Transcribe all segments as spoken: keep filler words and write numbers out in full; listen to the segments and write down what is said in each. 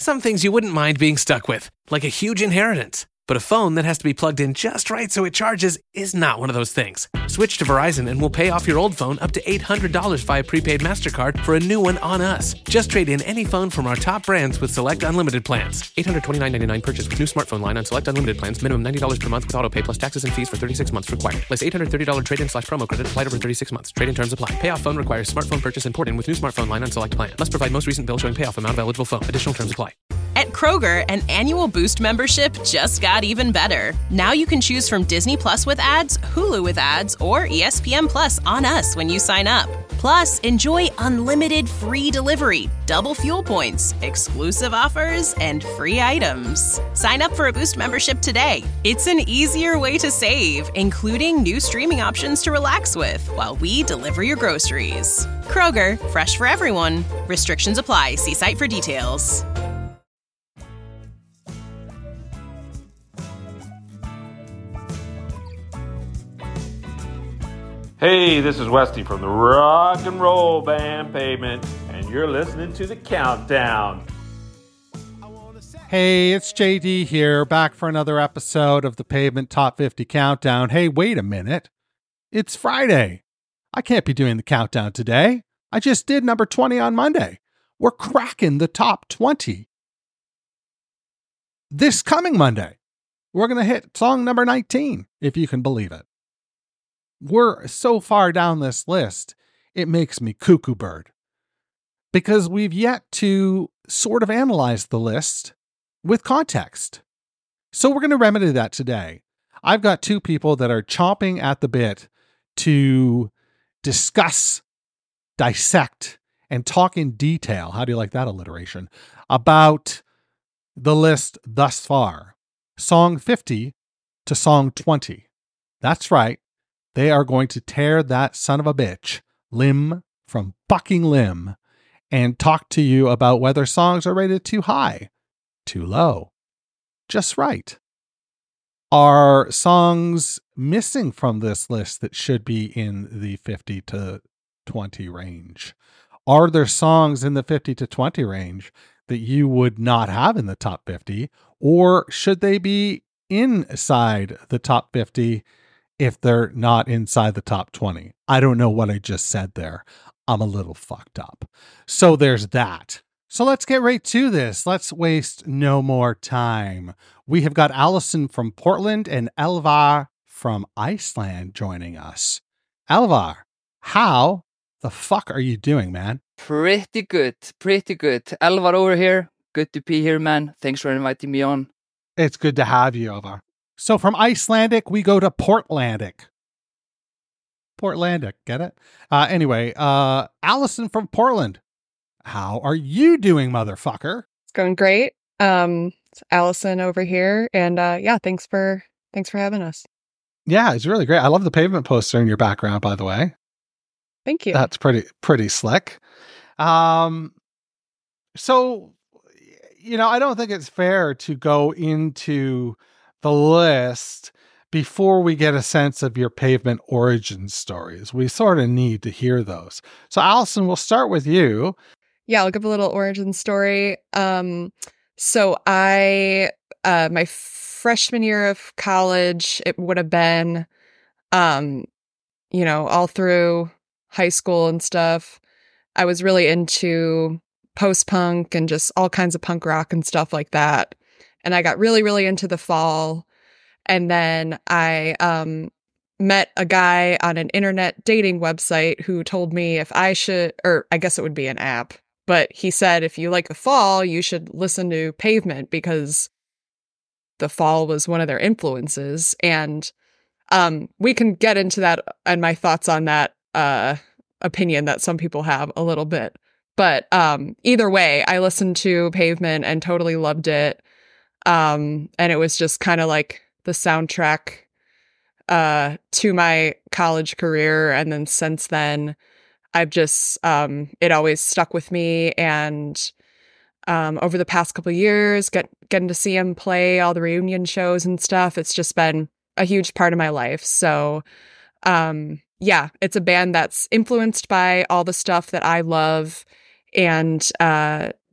Some things you wouldn't mind being stuck with, like a huge inheritance. But a phone that has to be plugged in just right so it charges is not one of those things. Switch to Verizon and we'll pay off your old phone up to eight hundred dollars via prepaid MasterCard for a new one on us. Just trade in any phone from our top brands with select unlimited plans. eight hundred twenty-nine dollars and ninety-nine cents purchase with new smartphone line on select unlimited plans. Minimum ninety dollars per month with auto pay plus taxes and fees for thirty-six months required. Place eight hundred thirty dollars trade-in slash promo credit applied over thirty-six months. Trade-in terms apply. Payoff phone requires smartphone purchase and port-in with new smartphone line on select plan. Must provide most recent bill showing payoff amount of eligible phone. Additional terms apply. At Kroger, an annual Boost membership just got even better. Now you can choose from Disney Plus with ads, Hulu with ads, or E S P N Plus on us when you sign up. Plus, enjoy unlimited free delivery, double fuel points, exclusive offers, and free items. Sign up for a Boost membership today. It's an easier way to save, including new streaming options to relax with while we deliver your groceries. Kroger, fresh for everyone. Restrictions apply. See site for details. Hey, this is Westy from the rock and roll band Pavement, and you're listening to The Countdown. Hey, it's J D here, back for another episode of the Pavement Top fifty Countdown. Hey, wait a minute. It's Friday. I can't be doing the countdown today. I just did number twenty on Monday. We're cracking the top twenty. This coming Monday, we're going to hit song number nineteen, if you can believe it. We're so far down this list, it makes me cuckoo bird. Because we've yet to sort of analyze the list with context. So we're going to remedy that today. I've got two people that are chomping at the bit to discuss, dissect, and talk in detail, how do you like that alliteration, about the list thus far. Song fifty to song twenty. That's right. They are going to tear that son of a bitch limb from fucking limb and talk to you about whether songs are rated too high, too low, just right. Are songs missing from this list that should be in the fifty to twenty range? Are there songs in the fifty to twenty range that you would not have in the top fifty? Or should they be inside the top fifty if they're not inside the top twenty? I don't know what I just said there. I'm a little fucked up. So there's that. So let's get right to this. Let's waste no more time. We have got Allison from Portland and Elvar from Iceland joining us. Elvar, how the fuck are you doing, man? Pretty good. Pretty good. Elvar over here. Good to be here, man. Thanks for inviting me on. It's good to have you, Elvar. So from Icelandic, we go to Portlandic. Portlandic, get it? Uh, anyway, uh, Allison from Portland. How are you doing, motherfucker? It's going great. Um, it's Allison over here. And uh, yeah, thanks for thanks for having us. Yeah, it's really great. I love the pavement poster in your background, by the way. Thank you. That's pretty pretty slick. Um, so, you know, I don't think it's fair to go into the list before we get a sense of your pavement origin stories. We sort of need to hear those. So Allison, we'll start with you. Yeah, I'll give a little origin story. Um, so I, uh, my freshman year of college, it would have been, um, you know, all through high school and stuff, I was really into post-punk and just all kinds of punk rock and stuff like that. And I got really, really into the fall. And then I um, met a guy on an internet dating website who told me if I should, or I guess it would be an app, but he said, if you like the fall, you should listen to Pavement because the fall was one of their influences. And um, we can get into that and my thoughts on that uh, opinion that some people have a little bit. But um, either way, I listened to Pavement and totally loved it. Um, and it was just kind of like the soundtrack uh, to my college career. And then since then, I've just, um, it always stuck with me. And um, over the past couple of years, get, getting to see him play all the reunion shows and stuff, it's just been a huge part of my life. So um, yeah, it's a band that's influenced by all the stuff that I love. And uh,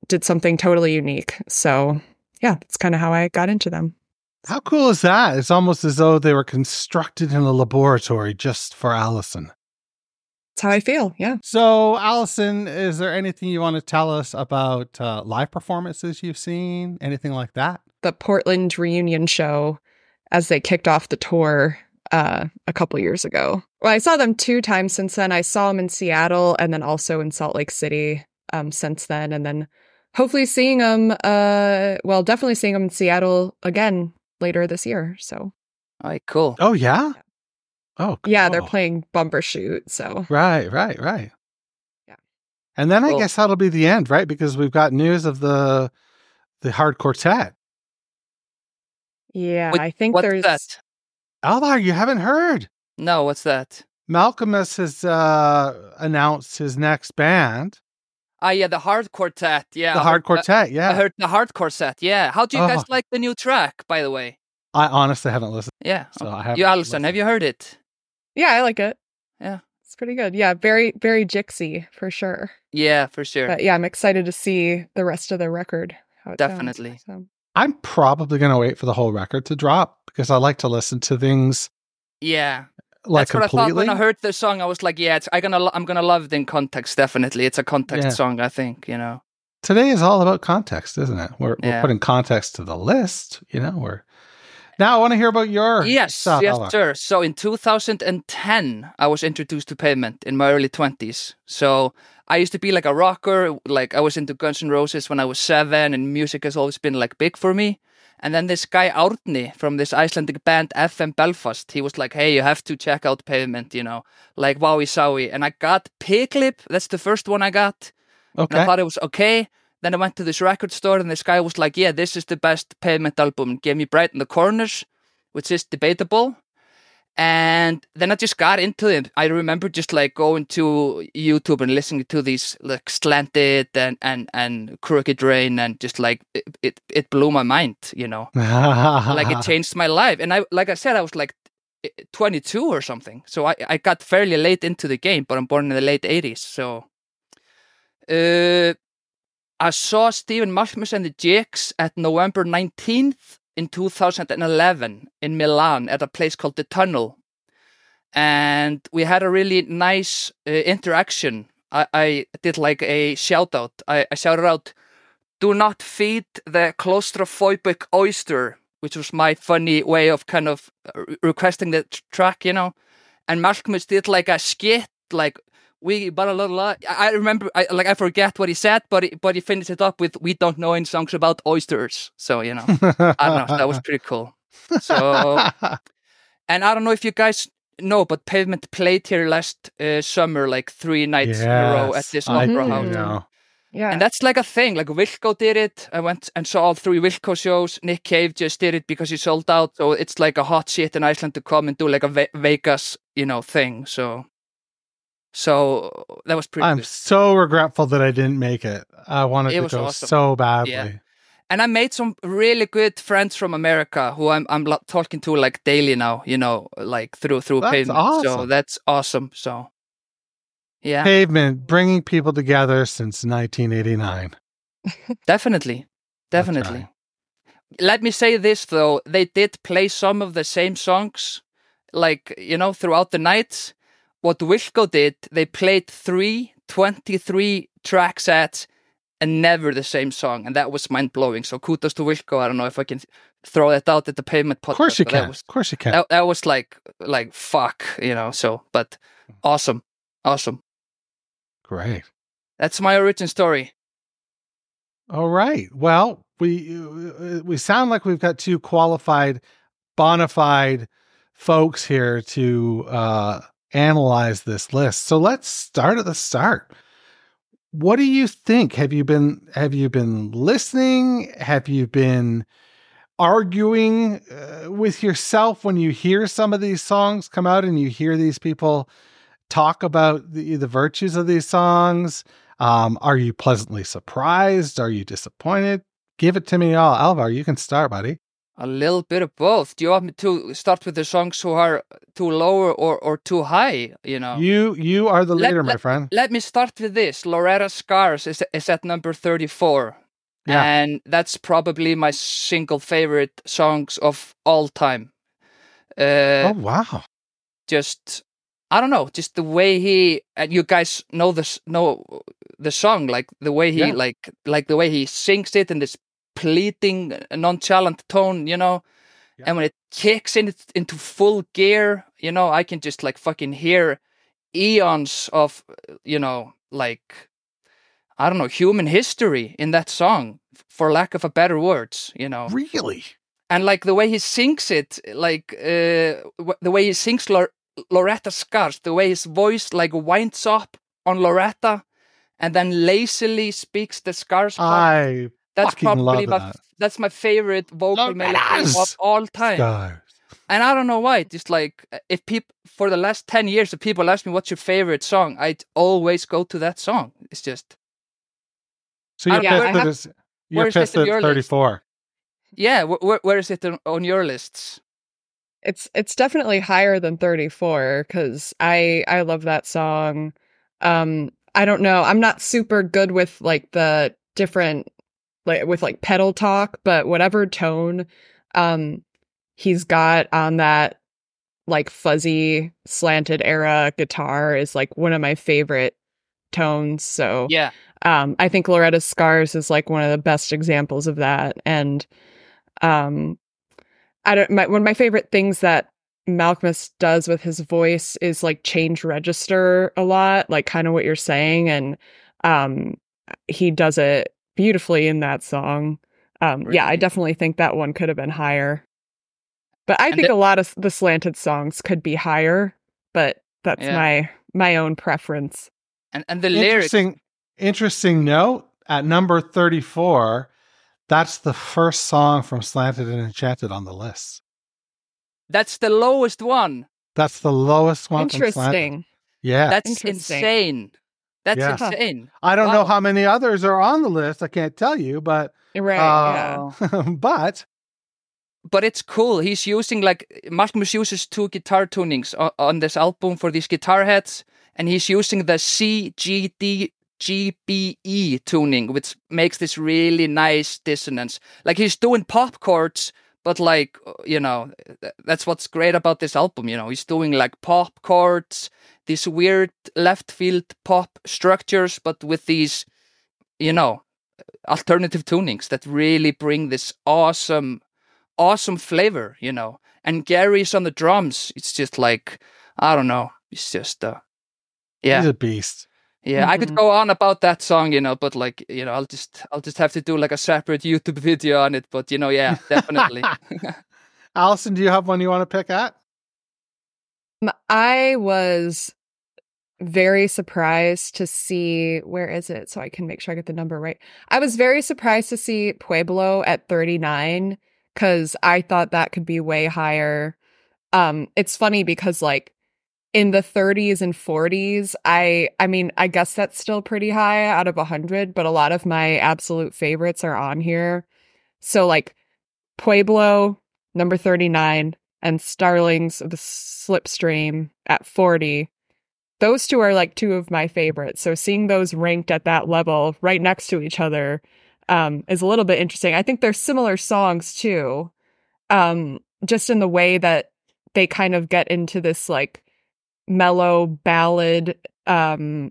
did something totally unique. So yeah, that's kind of how I got into them. How cool is that? It's almost as though they were constructed in a laboratory just for Allison. That's how I feel. Yeah. So, Allison, is there anything you want to tell us about uh, live performances you've seen? Anything like that? The Portland reunion show as they kicked off the tour uh, a couple years ago. Well, I saw them two times since then. I saw them in Seattle and then also in Salt Lake City um, since then. And then hopefully seeing them, uh, well, definitely seeing them in Seattle again later this year. So, all right, cool. Oh, yeah? Oh, cool. Yeah, they're playing Bumbershoot, so. Right, right, right. Yeah. And then Cool. I guess that'll be the end, right? Because we've got news of the the Hard Quartet. Yeah, What- I think What's there's. that? Alvar, you haven't heard. No, what's that? Malcolmus has uh, announced his next band, Ah, yeah, the Hard Quartet. Yeah, the I Hard heard- Quartet. Yeah. I heard the Hard Quartet. Yeah. How do you guys Oh. like the new track, by the way? I honestly haven't listened. Yeah. So I haven't You, Alison, listened. have you heard it? Yeah, I like it. Yeah. It's pretty good. Yeah, very, very Jixie for sure. Yeah, for sure. But yeah, I'm excited to see the rest of the record. How it sounds. Definitely. So. I'm probably going to wait for the whole record to drop because I like to listen to things Yeah. like That's what I completely. thought when I heard the song. I was like, yeah, it's, I gonna, lo- I'm gonna love it in context. Definitely, it's a context Yeah. song. I think you know. Today is all about context, isn't it? We're, we're Yeah. putting context to the list. You know, we're now I want to hear about your Yes, stuff, yes, Alvar. sir. So in two thousand ten, I was introduced to Pavement in my early twenties. So I used to be like a rocker. Like I was into Guns N' Roses when I was seven, and music has always been like big for me. And then this guy Árni from this Icelandic band F M Belfast, he was like, "Hey, you have to check out Pavement, you know, like Wowie Zowie." And I got Piglip. That's the first one I got. Okay. And I thought it was okay. Then I went to this record store and this guy was like, yeah, this is the best Pavement album. And gave me Bright in the Corners, which is debatable. And then I just got into it. I remember just like going to YouTube and listening to these like Slanted and, and, and Crooked Rain, and just like it, it, it blew my mind, you know, like it changed my life. And I, like I said, I was like twenty-two or something. So I, I got fairly late into the game, but I'm born in the late eighties. So, uh, I saw Stephen Malkmus and the Jakes at November nineteenth in two thousand eleven in Milan at a place called The Tunnel. And we had a really nice uh, interaction. I, I did like a shout out. I, I shouted out, "Do not feed the claustrophobic oyster," which was my funny way of kind of re- requesting the tr- track, you know. And Malkmus did like a skit, like, we blah, blah, blah. I remember, I, like, I forget what he said, but he, but he finished it up with, "We don't know any songs about oysters." So, you know, I don't know, that was pretty cool. So, and I don't know if you guys know, but Pavement played here last uh, summer, like three nights in a row at this I opera do house. know. Yeah. And that's like a thing. Like Wilco did it. I went and saw all three Wilco shows. Nick Cave just did it because he sold out. So it's like a hot shit in Iceland to come and do like a Ve- Vegas, you know, thing. So, so that was pretty I'm good. so regretful that I didn't make it. I wanted It to was go awesome. so badly. Yeah. And I made some really good friends from America who I'm I'm lo- talking to like daily now, you know, like through through That's Pavement. So awesome. that's awesome. So, yeah, Pavement bringing people together since nineteen eighty-nine. definitely, That's definitely. right. Let me say this though, they did play some of the same songs, like, you know, throughout the night. What Wilco did, they played three twenty-three track sets and never the same song, and that was mind blowing. So kudos to Wilco. I don't know if I can throw that out at the Pavement podcast. Of course you but that can. was- Of course you can. That, that was like like fuck, you know. So, but awesome, awesome. Great. That's my origin story. All right. Well, we we sound like we've got two qualified, bona fide folks here to uh, analyze this list. So let's start at the start. What do you think? Have you been have you been listening? Have you been arguing uh, with yourself when you hear some of these songs come out and you hear these people talk about the, the virtues of these songs? Um, are you pleasantly surprised? Are you disappointed? Give it to me all. Alvar, you can start, buddy. A little bit of both. Do you want me to start with the songs who are too low or, or too high? You know, You you are the Let- leader, my let- friend. let me start with this. Loretta Scars is is at number thirty-four, Yeah. and that's probably my single favorite songs of all time. Uh, Oh wow. Just I don't know, just the way he and you guys know this know the song, like the way he Yeah. like like the way he sings it in this pleading, nonchalant tone, you know. Yeah. And when it kicks in into full gear, you know, I can just like fucking hear eons of, you know, like I don't know, human history in that song, for lack of a better words, you know. Really? And like the way he sings it, like uh, w- the way he sings Lor- Loretta Scars, the way his voice like winds up on Loretta, and then lazily speaks the Scars part. I That's fucking probably love my that. that's my favorite vocal melody Loretta's of all time. Scars. And I don't know why. Just like if people for the last ten years, if people ask me what's your favorite song, I'd always go to that song. It's just So you're I- yeah, I pissed that have- it's you're where's it pissed in at your list? thirty-four. yeah. Wh- wh- where is it on, on your lists? It's it's definitely higher than thirty-four because I I love that song. Um, I don't know. I'm not super good with like the different like with like pedal talk, but whatever tone um he's got on that like fuzzy slanted era guitar is like one of my favorite tones. So Yeah. um, I think Loretta Scars is like one of the best examples of that. And um, I don't. My, one of my favorite things that Malkmus does with his voice is like change register a lot, like kind of what you're saying, and um, he does it beautifully in that song. Um, Yeah, I Really? definitely think that one could have been higher. But I And think the- a lot of the slanted songs could be higher, but that's Yeah. my my own preference. And and the lyrics. Interesting interesting note, at number thirty-four, that's the first song from Slanted and Enchanted on the list. That's the lowest one. That's the lowest one from Slanted. Interesting. Yeah. That's Interesting. insane. That's Yeah. insane. I don't know wow. how many others are on the list. I can't tell you, but Right. uh, Yeah. but But it's cool. He's using like Malkmus uses two guitar tunings on, on this album for these guitar heads, and he's using the C G D G B E tuning, which makes this really nice dissonance. Like he's doing pop chords, but like you know, th- that's what's great about this album. You know, he's doing like pop chords, these weird left field pop structures, but with these, you know, alternative tunings that really bring this awesome. awesome flavor, you know. And Gary's on the drums. It's just like, I don't know. It's just, uh, yeah, he's a beast. yeah. I could Mhm. go on about that song, you know, but like, you know, I'll just, I'll just have to do like a separate YouTube video on it. But you know, yeah, definitely. Allison, do you have one you want to pick at? Um, I was very surprised to see where is it so I can make sure I get the number right. I was very surprised to see Pueblo at thirty-nine because I thought that could be way higher. Um, it's funny because like in the thirties and forties, I I mean, I guess that's still pretty high out of one hundred, but a lot of my absolute favorites are on here. So like Pueblo, number thirty-nine, and Starlings of the Slipstream at forty. Those two are like two of my favorites. So seeing those ranked at that level right next to each other um, is a little bit interesting. I think they're similar songs too, um, just in the way that they kind of get into this like mellow ballad um,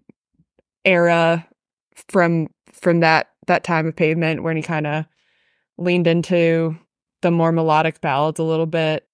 era from from that that time of Pavement when he kind of leaned into the more melodic ballads a little bit.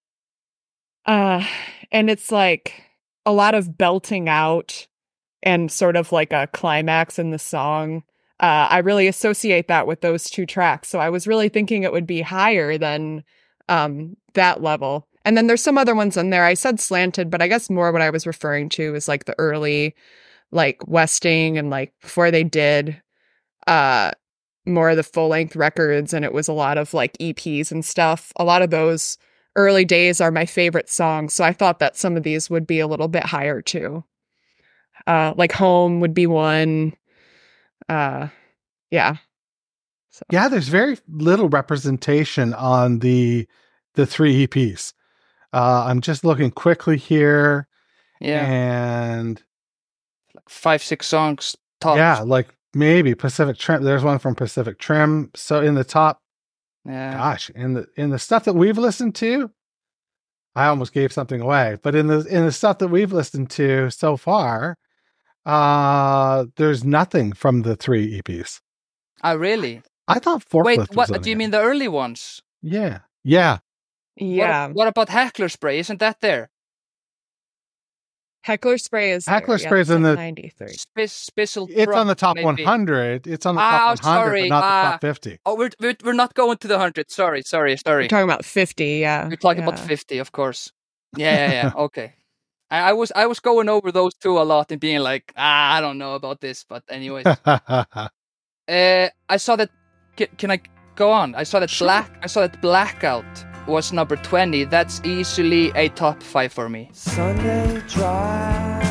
Uh, and it's like a lot of belting out and sort of like a climax in the song. Uh, I really associate that with those two tracks. So I was really thinking it would be higher than um, that level. And then there's some other ones in there. I said slanted, but I guess more what I was referring to is like the early, like Westing and like before they did uh, more of the full length records. And it was a lot of like E Ps and stuff. A lot of those early days are my favorite songs. So I thought that some of these would be a little bit higher too. Uh, like Home would be one. Uh, yeah. So. Yeah, there's very little representation on the the three E Ps. Uh, I'm just looking quickly here, Yeah, and like five, six songs tops. yeah, like maybe Pacific Trim. There's one from Pacific Trim. So in the top, yeah. gosh, in the in the stuff that we've listened to, I almost gave something away. But in the in the stuff that we've listened to so far, uh, there's nothing from the three E Ps. Oh, really? I thought Forklift Wait, was what? on Do you here. mean the early ones? Yeah, yeah. Yeah. What, what about Heckler Spray? Isn't that there? Heckler Spray is Heckler there. Spray's yeah, in the- ninety-three. Spiz, Spizzle It's Truck, on the top maybe. one hundred. It's on the Ah, top one hundred, sorry, but not the ah. top fifty. Oh, we're, we're we're not going to the hundred. Sorry, sorry, sorry. We're talking about fifty, yeah. We're talking yeah. about fifty, of course. Yeah, yeah, yeah. Okay. I, I was I was going over those two a lot and being like, ah, I don't know about this, but anyways. uh, I saw that. Can, can I go on? I saw that black. I saw that Blackout was number twenty. That's easily a top five for me. Sunday drive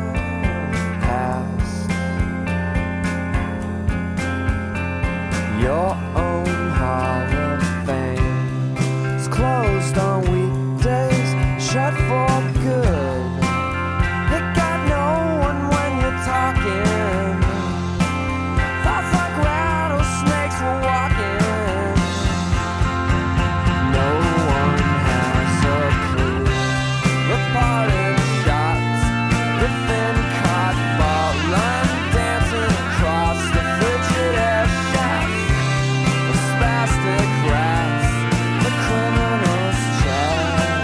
past your own Hall of Fame. It's closed on weekdays, shut for good. They got no one when you're talking. Thoughts like rattlesnakes were walking. No one has a clue. The parting shots, the thin caught ballin', dancing across the frigid air shafts. The spastic rats, the criminal's child.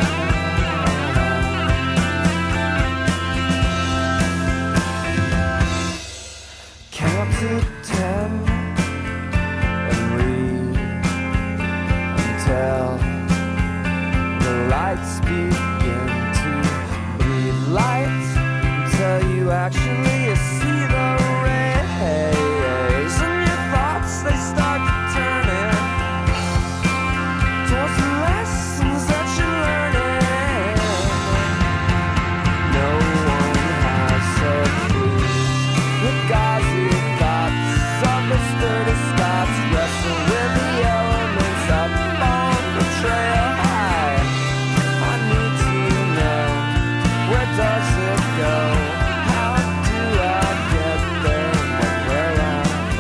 Count to ten and read until the lights begin to bleed light, until you actually see the rays, and your thoughts they start to turn in towards the lessons that you're learning. No one has a clue. The gauzy thoughts of the sturdy Scots wrestle with the elements up on the trail high. I need to know, where does it go? How do I get there? What will I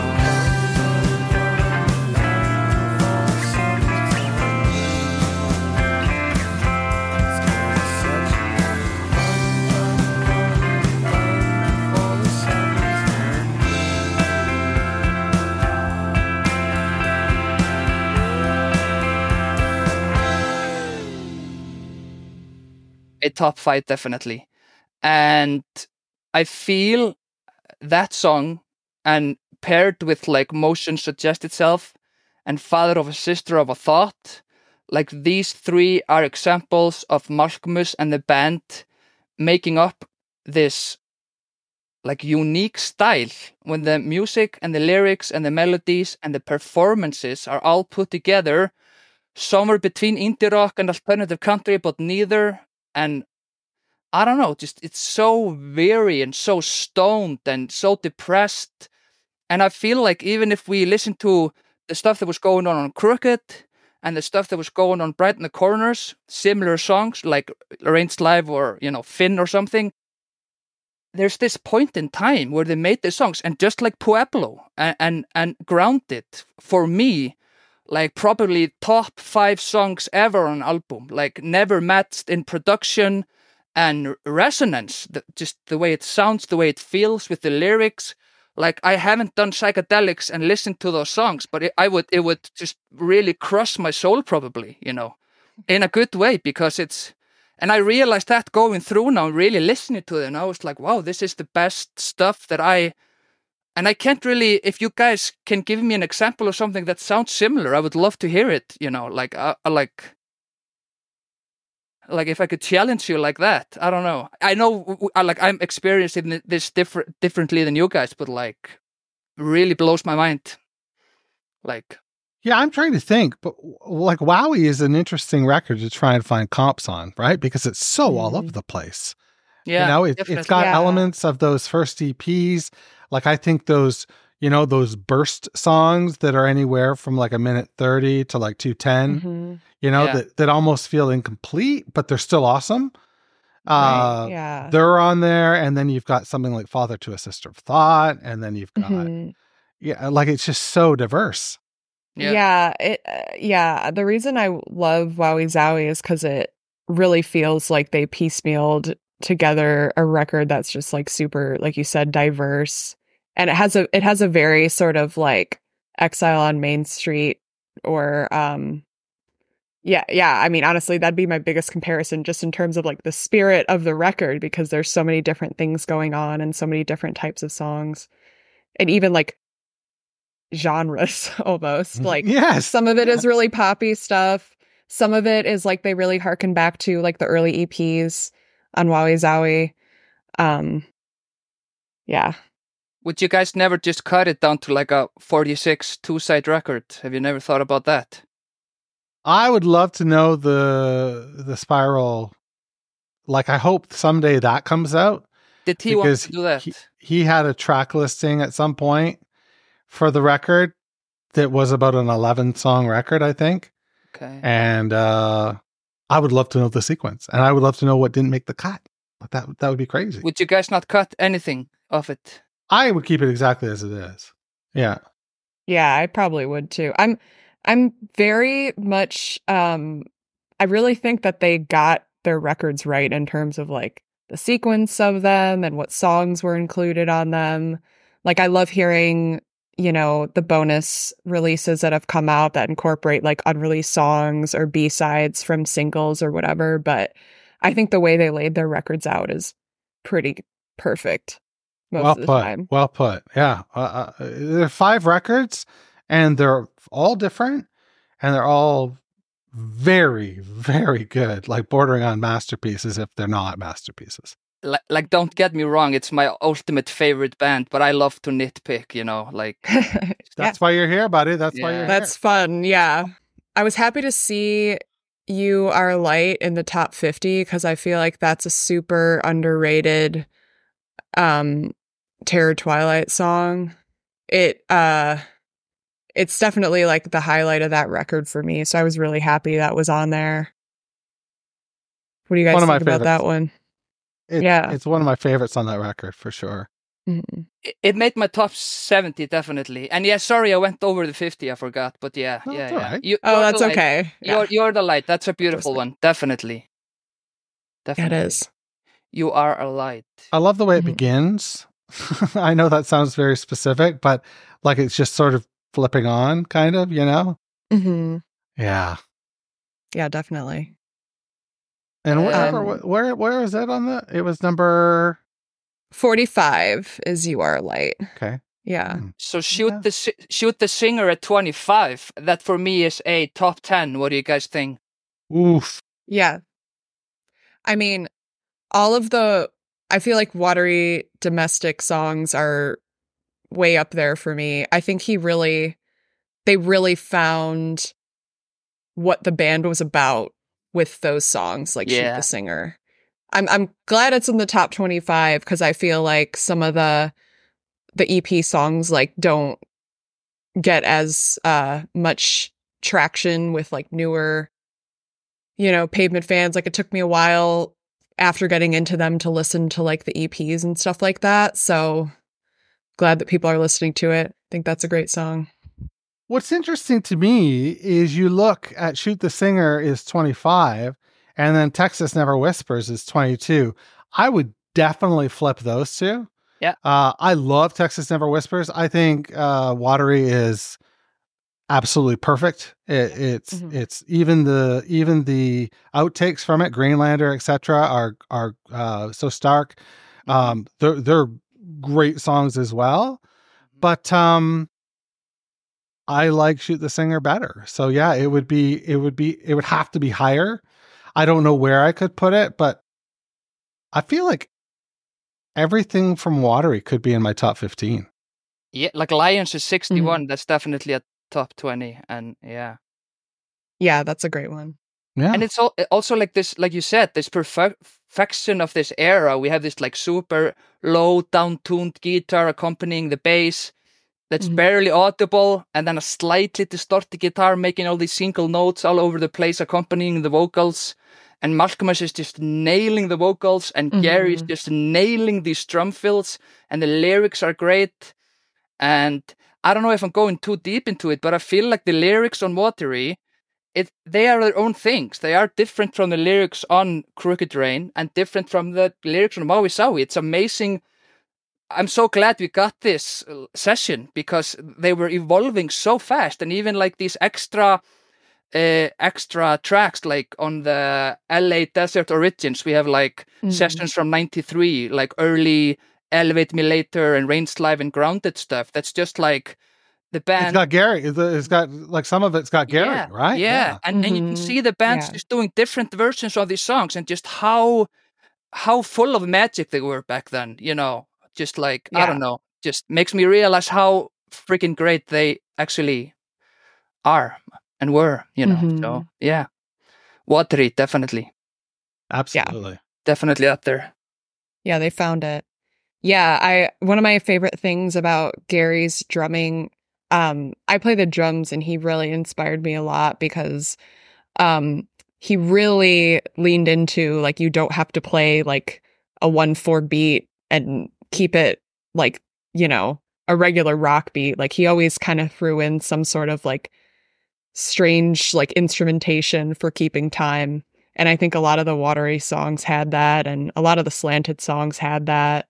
A top five, definitely. And I feel that song, and paired with like Motion Suggest Itself and Father of a Sister of a Thought, like these three are examples of Malcolmus and the band making up this like unique style when the music and the lyrics and the melodies and the performances are all put together somewhere between indie rock and alternative country, but neither. And I don't know, just it's so weary and so stoned and so depressed. And I feel like even if we listen to the stuff that was going on on Crooked and the stuff that was going on Bright in the Corners, similar songs like Arranged Live or, you know, Finn or something, there's this point in time where they made the songs, and just like Pueblo and, and, and Grounded, for me, like probably top five songs ever on an album, like never matched in production and resonance, the, just the way it sounds, the way it feels with the lyrics. Like I haven't done psychedelics and listened to those songs, but it, I would, it would just really crush my soul probably, you know, in a good way, because it's, and I realized that going through now, really listening to it, and I was like, wow, this is the best stuff that I, and I can't really, if you guys can give me an example of something that sounds similar, I would love to hear it, you know, like, uh, like, like if I could challenge you like that. I don't know. I know, I, like, I'm experiencing this different, differently than you guys, but like, really blows my mind. Like, yeah, I'm trying to think, but like Wowie is an interesting record to try and find comps on, right? Because it's so mm. all over the place. Yeah, you know, it, it's got yeah. elements of those first E Ps. Like I think those, you know, those burst songs that are anywhere from like a minute thirty to like two ten, Mhm. you know, Yeah. that, that almost feel incomplete, but they're still awesome. Right, Uh, yeah. They're on there. And then you've got something like Father to a Sister of Thought. And then you've got, Mhm. yeah, like it's just so diverse. Yeah. Yeah, it uh, yeah, the reason I love Wowie Zowie is cuz it really feels like they piecemealed together a record that's just like super, like you said, diverse. And it has a it has a very sort of like Exile on Main Street or um yeah, yeah, I mean honestly that'd be my biggest comparison just in terms of like the spirit of the record because there's so many different things going on and so many different types of songs. And even like genres almost like Yes. some of it is really poppy stuff, some of it is like they really harken back to like the early E Ps on Wowie Zowie. um yeah Would you guys never just cut it down to like a forty-six two-side record? Have you never thought about that? I would love to know the the spiral. Like, I hope someday that comes out Did he want because to do that? he, he had a track listing at some point for the record that was about an eleven song record, I think. Okay. And uh, I would love to know the sequence, and I would love to know what didn't make the cut. Like that, that would be crazy. Would you guys not cut anything of it? I would keep it exactly as it is. Yeah. Yeah, I probably would too. I'm I'm very much um I really think that they got their records right in terms of like the sequence of them and what songs were included on them. Like I love hearing, you know, the bonus releases that have come out that incorporate like unreleased songs or B-sides from singles or whatever, but I think the way they laid their records out is pretty perfect most well of the put. time. Well put. Yeah. Uh, uh, there are five records, and they're all different, and they're all very, very good, like bordering on masterpieces if they're not masterpieces. Like, like, don't get me wrong, it's my ultimate favorite band, but I love to nitpick, you know, like... That's why you're here, buddy. That's why Yeah. you're That's here. fun. Yeah. I was happy to see You Are Light in the top fifty because I feel like that's a super underrated um Terror Twilight song. It uh it's definitely like the highlight of that record for me. So I was really happy that was on there. What do you guys One of my think about favorites. that one? It, Yeah. It's one of my favorites on that record for sure. Mhm. It, it made my top seventy, definitely. And yeah, sorry, I went over the fifty, I forgot. But yeah, No, yeah, it's yeah. all right. You, Oh, You're that's the Light. okay. Yeah. You're, you're the Light. That's a beautiful Totally. one. Definitely. Yeah, Definitely. it is. You Are a Light. I love the way it Mhm. begins. I know that sounds very specific, but like it's just sort of flipping on, kind of, you know? hmm Yeah. Yeah, definitely. And whatever, Um, wh- where where is it on the? It was number. forty-five is You Are Light. Okay. Yeah. Hmm. So shoot Yeah. the si- shoot the singer at twenty-five. That for me is a top ten. What do you guys think? Oof. Yeah. I mean, all of the, I feel like watery domestic songs are way up there for me. I think he really, they really found what the band was about with those songs, like Shoot Yeah. the Singer. I'm I'm glad it's in the top twenty-five because I feel like some of the the E P songs like don't get as uh much traction with like newer, you know, Pavement fans. Like it took me a while after getting into them to listen to like the E Ps and stuff like that. So glad that people are listening to it. I think that's a great song. What's interesting to me is you look at Shoot the Singer is twenty-five, and then Texas Never Whispers is twenty-two. I would definitely flip those two. Yeah. Uh, I love Texas Never Whispers. I think uh, Watery is absolutely perfect. It, it's Mhm. it's even the even the outtakes from it, Greenlander, et cetera, are are uh, so stark. Um, they're they're great songs as well, but um, I like Shoot the Singer better. So yeah, it would be it would be it would have to be higher. I don't know where I could put it, but I feel like everything from Watery could be in my top fifteen. Yeah, like Lions is sixty-one. That's definitely a top twenty. And yeah. Yeah, that's a great one. Yeah. And it's all, also like this, like you said, this perfec- perfection of this era. We have this like super low down tuned guitar accompanying the bass, that's Mhm. barely audible, and then a slightly distorted guitar making all these single notes all over the place, accompanying the vocals. And Malcolmus is just nailing the vocals, and Gary is Mhm. just nailing these drum fills, and the lyrics are great. And I don't know if I'm going too deep into it, but I feel like the lyrics on Watery, it they are their own things. They are different from the lyrics on Crooked Rain and different from the lyrics on Maui Saui. It's amazing. I'm so glad we got this uh, session because they were evolving so fast, and even like these extra uh, extra tracks, like on the L A Desert Origins, we have like Mhm. sessions from ninety-three, like early Elevate Me Later and Rain Live and Grounded stuff. That's just like the band. It's got Gary. It's got like some of it's got Gary, yeah, right? Yeah, And, and you can Mhm. see the bands Yeah. just doing different versions of these songs, and just how how full of magic they were back then. You know, just like I Yeah. don't know, just makes me realize how freaking great they actually are and were. You know, so Mhm. yeah, Watery definitely, Absolutely. definitely up there. Yeah, they found it. Yeah, I one of my favorite things about Gary's drumming, um, I play the drums and he really inspired me a lot because um he really leaned into like you don't have to play like a one four beat and keep it like, you know, a regular rock beat. Like he always kind of threw in some sort of like strange like instrumentation for keeping time. And I think a lot of the Watery songs had that, and a lot of the Slanted songs had that.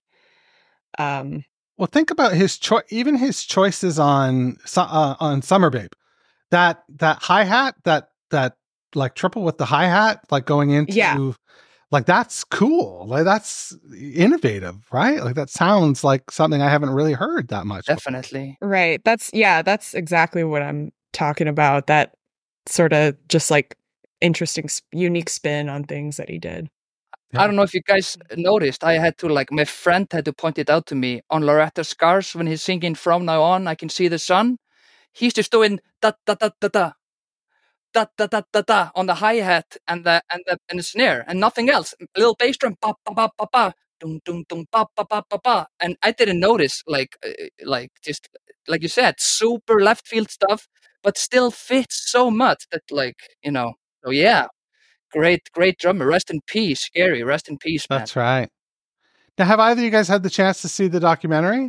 Um, Well, think about his choice. Even his choices on Su- uh, on Summer Babe, that that hi hat, that that like triple with the hi hat, like going into Yeah. like that's cool. Like that's innovative, right? Like that sounds like something I haven't really heard that much. before. Definitely. right. That's, yeah, that's exactly what I'm talking about. That sort of just like interesting, s- unique spin on things that he did. I don't know if you guys noticed. I had to like my friend had to point it out to me on Loretta Scars when he's singing "From Now On I Can See the Sun." He's just doing da da da da da da da da da da on the hi hat and the and the and the snare and nothing else. A little bass drum, ba ba ba ba ba, dum dum dum ba ba ba ba ba. And I didn't notice like uh, like just like you said, super left field stuff, but still fits so much that like you know. So yeah. Great, great drummer. Rest in peace, Gary. Rest in peace, man. That's right. Now, have either of you guys had the chance to see the documentary?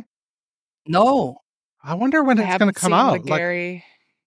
No, I wonder when I it's going haven't to come seen out. the Like, Gary.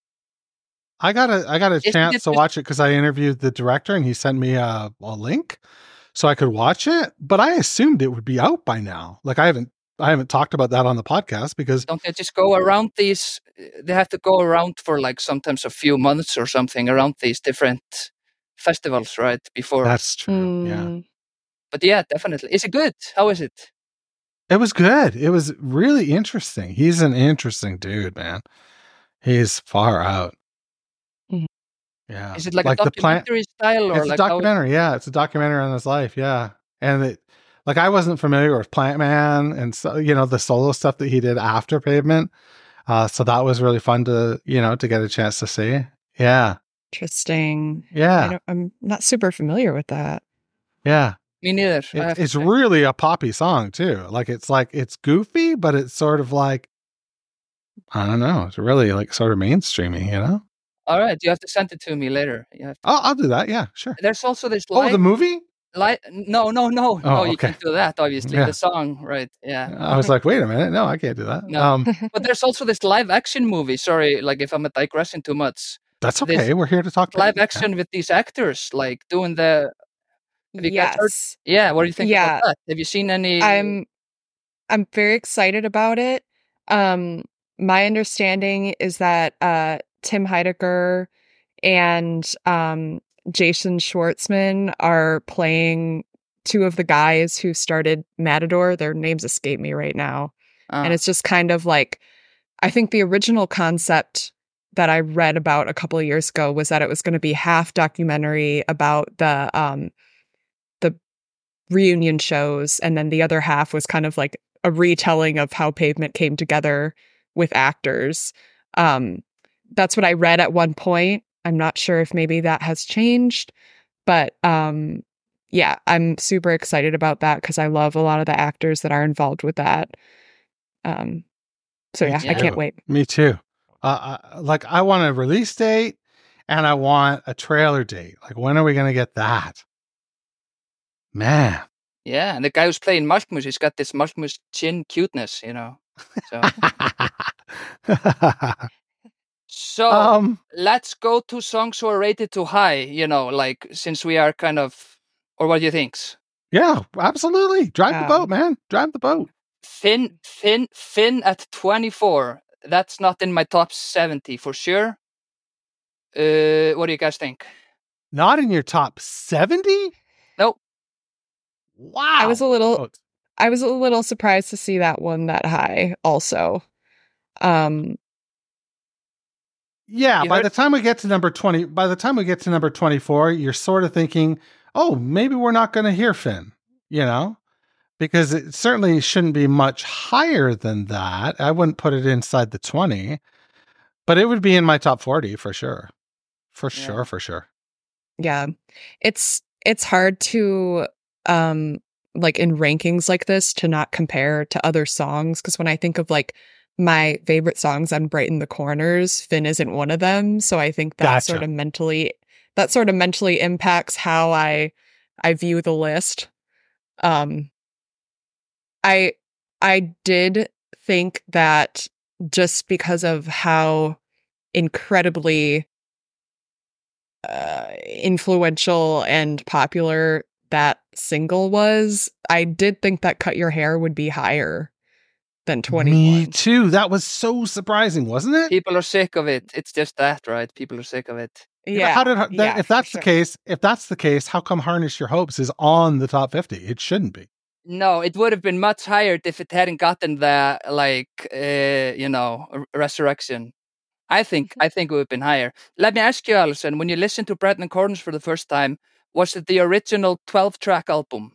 I got a I got a Isn't chance it to just- watch it because I interviewed the director and he sent me a, a link so I could watch it. But I assumed it would be out by now. Like I haven't I haven't talked about that on the podcast because don't they just go around these? They have to go around for like sometimes a few months or something around these different festivals, right? Before. that's true. Yeah. Mm, But yeah, definitely. Is it good? How is it? It was good. It was really interesting. He's an interesting dude, man. He's far out. Mhm. Yeah. Is it like, Like a the plant- documentary style or It's like a how- documentary. Yeah. It's a documentary on his life. Yeah. And it, like, I wasn't familiar with Plant Man and so, you know, the solo stuff that he did after Pavement. Uh, so that was really fun to, you know, to get a chance to see. Yeah. interesting. I Yeah. don't, I'm not super familiar with that. Yeah. Me neither. I It, have to it's say. really a poppy song too. Like it's like it's goofy, but it's sort of like I don't know. It's really like sort of mainstreamy, you know. All right, you have to send it to me later. You have to- Oh, I'll do that. Yeah, sure. There's also this Oh, live, the movie? li- no, no, no, Oh, no. You okay. can't do that. Obviously, Yeah. the song, right? Yeah. I was like, wait a minute. No, I can't do that. No. Um, But there's also this live action movie. Sorry, like if I'm digressing too much. that's This okay. We're here to talk Live about action with these actors, like doing the. Have you guys heard- Yes. Yeah, what do you think Yeah. about that? Have you seen any? I'm I'm very excited about it. Um my understanding is that uh Tim Heidecker and um Jason Schwartzman are playing two of the guys who started Matador. Their names escape me right now. Uh, And it's just kind of like I think the original concept that I read about a couple of years ago was that it was going to be half documentary about the um the reunion shows, and then the other half was kind of like a retelling of how Pavement came together with actors. Um, that's what I read at one point. I'm not sure if maybe that has changed, but um, yeah, I'm super excited about that because I love a lot of the actors that are involved with that. Um, So yeah, I can't wait. Me too. Uh, uh, like I want a release date and I want a trailer date. Like when are we going to get that? Man. Yeah, and the guy who's playing Malkmus, he's got this Malkmus chin cuteness, you know. So, so um, let's go to songs who are rated too high, you know, like since we are kind of, or what do you think? Yeah, absolutely. Drive Yeah. the boat, man. Drive the boat. Finn, Finn, Finn at twenty-four. That's not in my top seventy for sure. Uh, what do you guys think? Not in your top seventy? Nope. Wow. I was a little Oh, I was a little surprised to see that one that high also. Um yeah, You by heard- the time we get to number twenty, by the time we get to number twenty-four, you're sort of thinking, oh, maybe we're not going to hear Finn, you know? Because it certainly shouldn't be much higher than that. I wouldn't put it inside the twenty, but it would be in my top forty for sure. For Yeah. sure, for sure. yeah. It's it's hard to um like in rankings like this to not compare to other songs, because when I think of like my favorite songs on Brighten the Corners, Finn isn't one of them. So I think that Gotcha. sort of mentally that sort of mentally impacts how I I view the list. Um I I did think that just because of how incredibly uh, influential and popular that single was, I did think that Cut Your Hair would be higher than twenty-one. Me too. That was so surprising, wasn't it? People are sick of it. It's just that, right? People are sick of it. Yeah. How did that, yeah, if that's for the sure. case, if that's the case, how come Harness Your Hopes is on the top fifty? It shouldn't be. No, it would have been much higher if it hadn't gotten the like, uh, you know, r- resurrection. I think I think it would have been higher. Let me ask you, Alison, when you listened to Brighten the Corners for the first time, was it the original twelve-track album?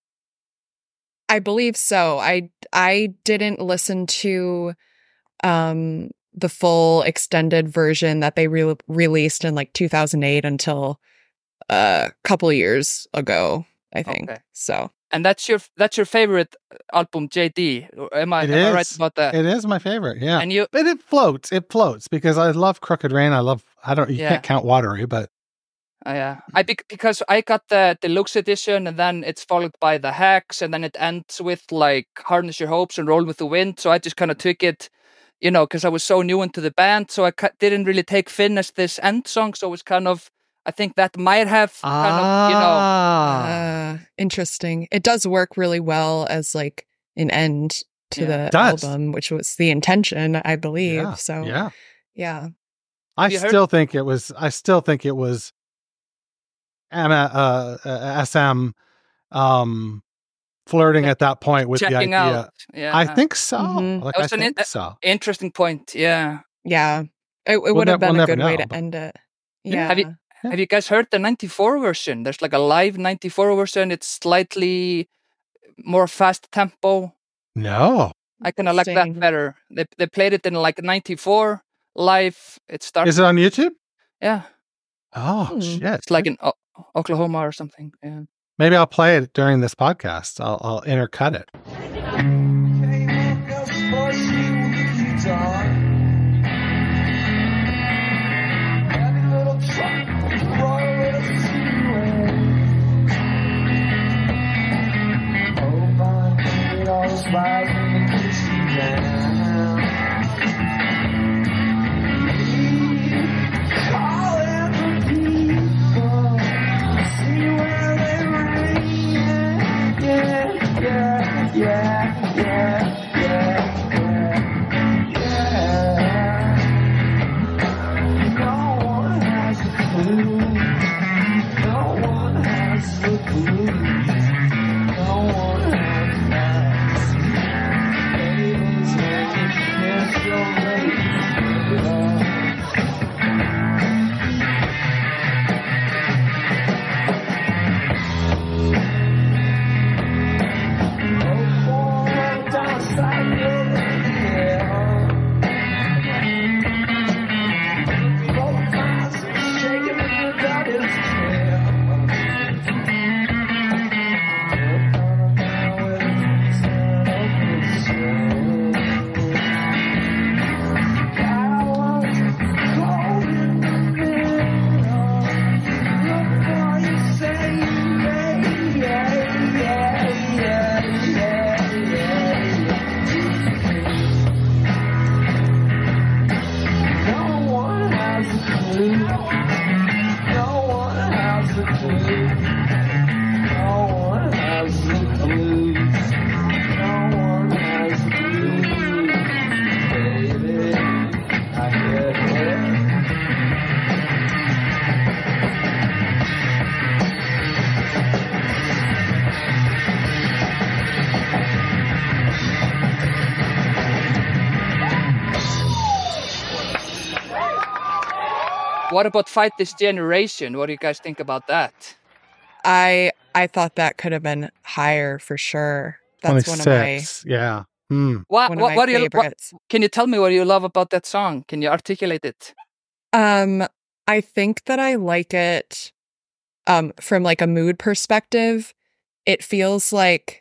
I believe so. I I didn't listen to um the full extended version that they re- released in like two thousand eight until a couple years ago, I think. Okay. So And that's your that's your favorite album, J D. Or Am I, It am I right is. about that? It is my favorite. Yeah. And you, But it floats. It floats because I love Crooked Rain. I love, I don't, you Yeah. can't count Watery, but uh, yeah, I bec- because I got the deluxe edition, and then it's followed by the Hex, and then it ends with like Harness Your Hopes and Roll with the Wind. So I just kind of took it, you know, because I was so new into the band, so I ca- didn't really take Finn as this end song. So it was kind of, I think that might have kind of, you know, Ah. uh, interesting. It does work really well as like an end to Yeah. the It does. album, which was the intention, I believe. Yeah. So yeah. yeah. I you heard- still think it was, I still think it was Anna, uh, uh, S M, um, flirting Check- at that point with the checking idea. out. Yeah, I think so. Mhm. Like, That I was an think in- so. interesting point. Yeah. Yeah. It, it We'll would have nev- been we'll a good never way know, to but- end it. Yeah. Yeah. Have you have you guys heard the ninety-four version? There's like a live ninety-four version. It's slightly more fast tempo. No. I kind of like that Interesting. better. They they played it in like ninety-four live. It starts. Is it on YouTube? Yeah, Oh, Hmm. shit. it's like in o- Oklahoma or something. Yeah. Maybe I'll play it during this podcast. I'll, I'll intercut it. Yeah, yeah, yeah. What about Fight This Generation? What do you guys think about that? I I thought that could have been higher for sure. That's one of my twenty-six. Yeah. Hmm. What, one of what, my what do you, what, favorites. can you tell me what you love about that song? Can you articulate it? Um, I think that I like it um from like a mood perspective. It feels like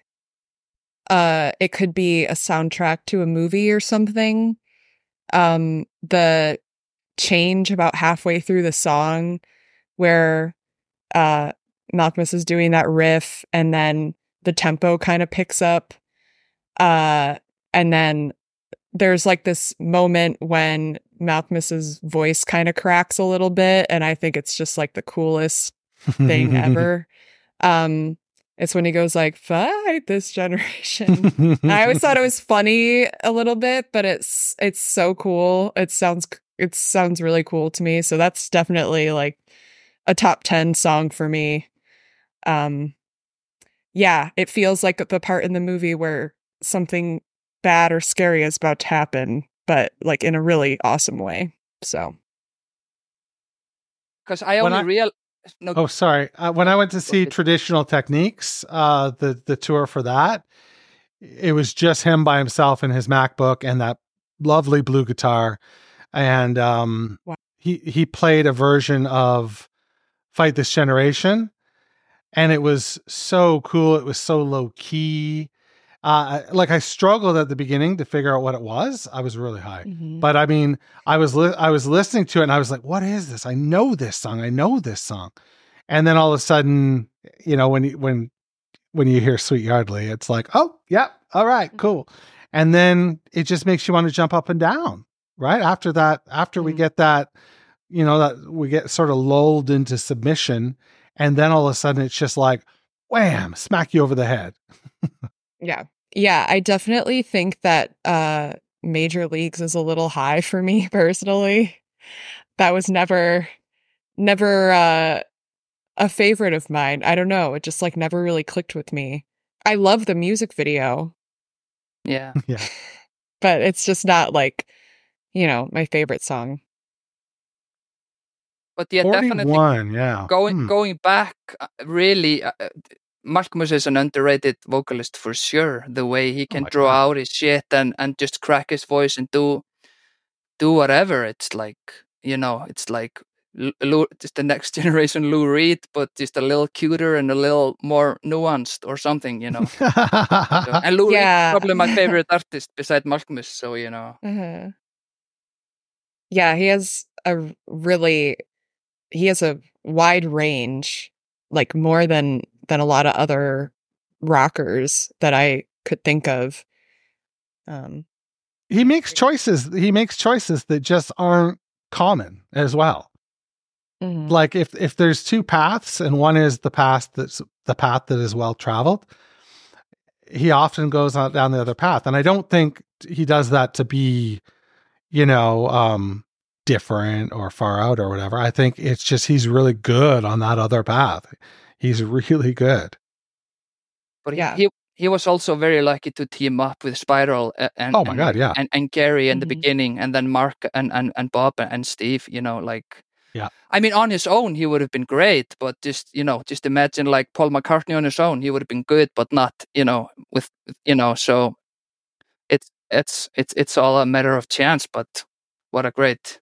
uh it could be a soundtrack to a movie or something. Um, the change about halfway through the song where uh Malkmus is doing that riff and then the tempo kind of picks up. Uh, and then there's like this moment when Malkmus's voice kind of cracks a little bit, and I think it's just like the coolest thing ever. Um, it's when he goes like, "Fight this generation." And I always thought it was funny a little bit, but it's it's so cool. It sounds it sounds really cool to me. So that's definitely like a top ten song for me. Um, yeah, it feels like the part in the movie where something bad or scary is about to happen, but like in a really awesome way. So, because I When only I- real. No, Oh, sorry. Uh, when I went to see Okay. Traditional Techniques, uh, the the tour for that, it was just him by himself and his MacBook and that lovely blue guitar, and um, Wow. he he played a version of Fight This Generation, and it was so cool. It was so low key. Uh, like I struggled at the beginning to figure out what it was. I was really high. mhm. But I mean, I was li- I was listening to it and I was like, "What is this? I know this song. I know this song." And then all of a sudden, you know, when you, when when you hear Sweet Yardley, it's like, "Oh, yeah, all right, cool." And then it just makes you want to jump up and down, right? After that, after we Mhm. get that, you know, that we get sort of lulled into submission, and then all of a sudden it's just like, wham, smack you over the head. Yeah. Yeah, I definitely think that uh Major Leagues is a little high for me personally. That was never never uh a favorite of mine. I don't know, it just like never really clicked with me. I love the music video, yeah. Yeah. but it's just not like, you know, my favorite song. But yeah, definitely forty-one, yeah. going Hmm. going back, uh, really, uh, uh, Malkmus is an underrated vocalist for sure. The way he can my draw God. out his shit and and just crack his voice and do do whatever. It's like, you know, it's like L- Lou, just the next generation Lou Reed, but just a little cuter and a little more nuanced or something, you know. So, and Lou Yeah. Reed's probably my favorite artist beside Malkmus. So you know, Uh-huh. Yeah, he has a really he has a wide range, like more than than a lot of other rockers that I could think of. Um, he makes choices. He makes choices that just aren't common as well. mhm. Like if if there's two paths and one is the path that's the path that is well traveled, he often goes on down the other path. And I don't think he does that to be, you know, um, different or far out or whatever. I think it's just he's really good on that other path. He's really good. but he, Yeah. he he was also very lucky to team up with Spiral a- and Oh my and, God, yeah. and and Gary in the Mhm. beginning, and then Mark and and and Bob and Steve. You know, like Yeah. I mean, on his own he would have been great, but just you know, just imagine like Paul McCartney on his own, he would have been good, but not you know with you know. So it's it's it's it's all a matter of chance. But what a great.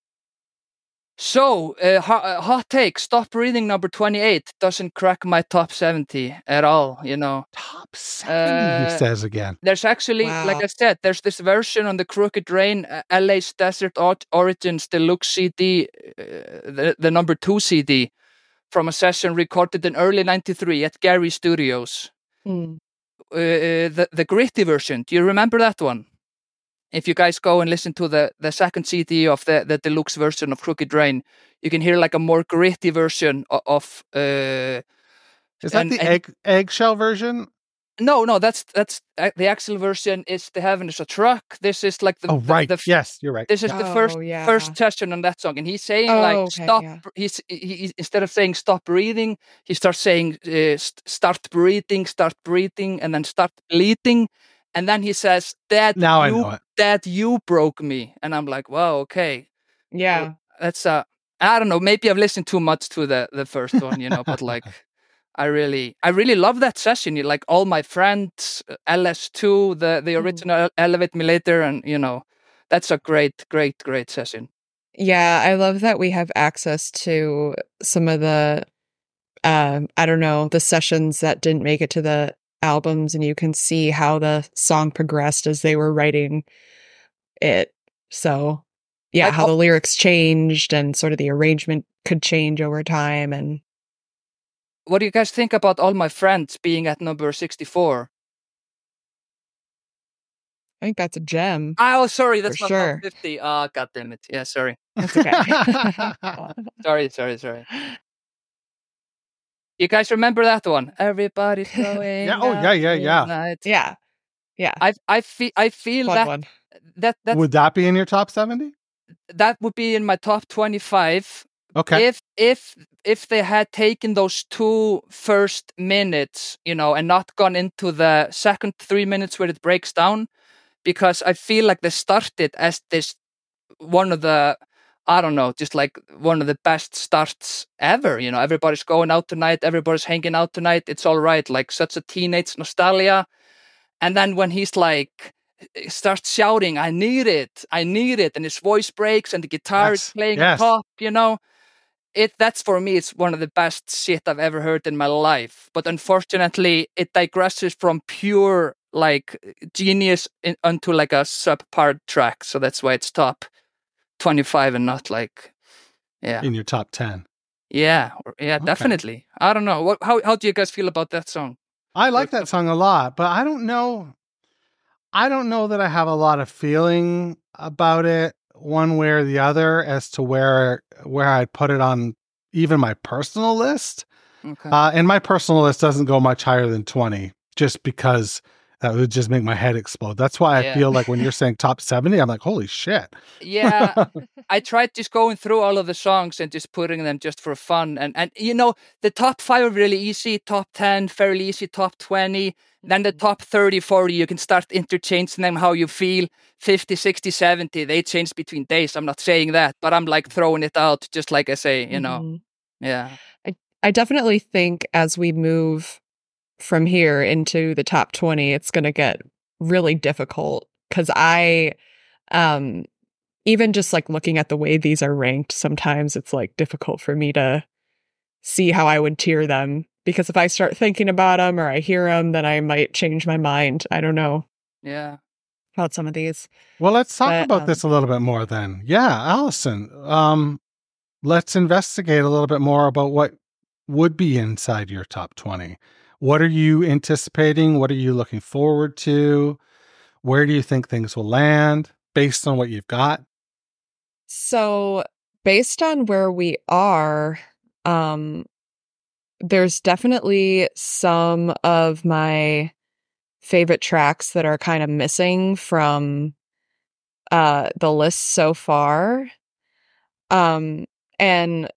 So, uh, hot, uh, hot take. Stop reading number twenty-eight. Doesn't crack my top seventy at all. You know. Top seventy, he Uh, says again. There's actually, like Wow. I said, there's this version on the Crooked Rain, uh, L A's Desert Or- Origins Deluxe C D, uh, the, the number two C D, from a session recorded in early ninety-three at Gary Studios. Mm. Uh, the, the gritty version, do you remember that one? if you guys go and listen to the, the second C D of the, the deluxe version of Crooked Rain, you can hear like a more gritty version of... of uh, Is that and- the and- egg eggshell version? No, no, that's that's uh, the Axl version is The Heaven is a Truck. This is like the... Oh, the- right. the, yes, you're right. This is Oh, the first yeah. first session on that song, and he's saying Oh, like okay, stop. yeah. He's he, he, instead of saying stop breathing, he starts saying uh, st- start breathing, start breathing, and then start bleeding, and then he says, "Dad, Now I you, know it. Dad, you broke me," and I'm like, "Wow, okay, Yeah. that's uh, I don't know, maybe I've listened too much to the the first one, you know, but like." I really, I really love that session. You like All My Friends, uh, L S two, the the Mhm. original Elevate Me Later, and you know, that's a great, great, great session. Yeah, I love that we have access to some of the, um, I don't know, the sessions that didn't make it to the albums, and you can see how the song progressed as they were writing it. So, yeah, Like how all- the lyrics changed and sort of the arrangement could change over time. And What do you guys think about All My Friends being at number sixty-four? I think that's a gem. Oh, sorry, that's For not sure. top fifty. Oh, god damn it. Yeah, sorry. That's okay. Sorry, sorry, sorry. You guys remember that one? Everybody's going. Yeah, oh, out yeah, yeah, yeah. tonight. yeah. Yeah. I I feel I feel Fun that one. that that Would that be in your top seventy? that would be in my top twenty-five. Okay. If if if they had taken those two first minutes, you know, and not gone into the second three minutes where it breaks down, because I feel like they started as this one of the, I don't know, just like one of the best starts ever. You know, everybody's going out tonight, everybody's hanging out tonight. It's all right, like such a teenage nostalgia. And then when he's like starts shouting, "I need it, I need it," and his voice breaks and the guitar Yes, is playing yes. on top, you know. It that's for me, it's one of the best shit I've ever heard in my life. But unfortunately, it digresses from pure like genius in, onto like a subpar track. So that's why it's top twenty-five and not like, yeah, In your top ten. yeah, or- yeah, Okay. definitely. I don't know. What? How how do you guys feel about that song? I like that song a lot, but I don't know. I don't know that I have a lot of feeling about it one way or the other as to where where I'd put it on even my personal list. Okay. Uh, and my personal list doesn't go much higher than twenty, just because that would just make my head explode. That's why I Yeah. feel like when you're saying top seventy, I'm like, holy shit. Yeah, I tried just going through all of the songs and just putting them just for fun. And, and you know, the top five are really easy, top ten, fairly easy, top twenty. Then the top thirty, forty, you can start interchanging them how you feel. fifty, sixty, seventy, they change between days. I'm not saying that, but I'm like throwing it out just like I say, you know. Mhm. Yeah. I definitely think as we move from here into the top twenty, it's going to get really difficult because I, um, even just like looking at the way these are ranked, sometimes it's like difficult for me to see how I would tier them because if I start thinking about them or I hear them, then I might change my mind. I don't know Yeah. about some of these. Well, let's talk But, about um, this a little bit more then. Yeah, Allison, um, let's investigate a little bit more about what would be inside your top twenty. What are you anticipating? What are you looking forward to? Where do you think things will land based on what you've got? So based on where we are, um, there's definitely some of my favorite tracks that are kind of missing from uh the list so far. Um, and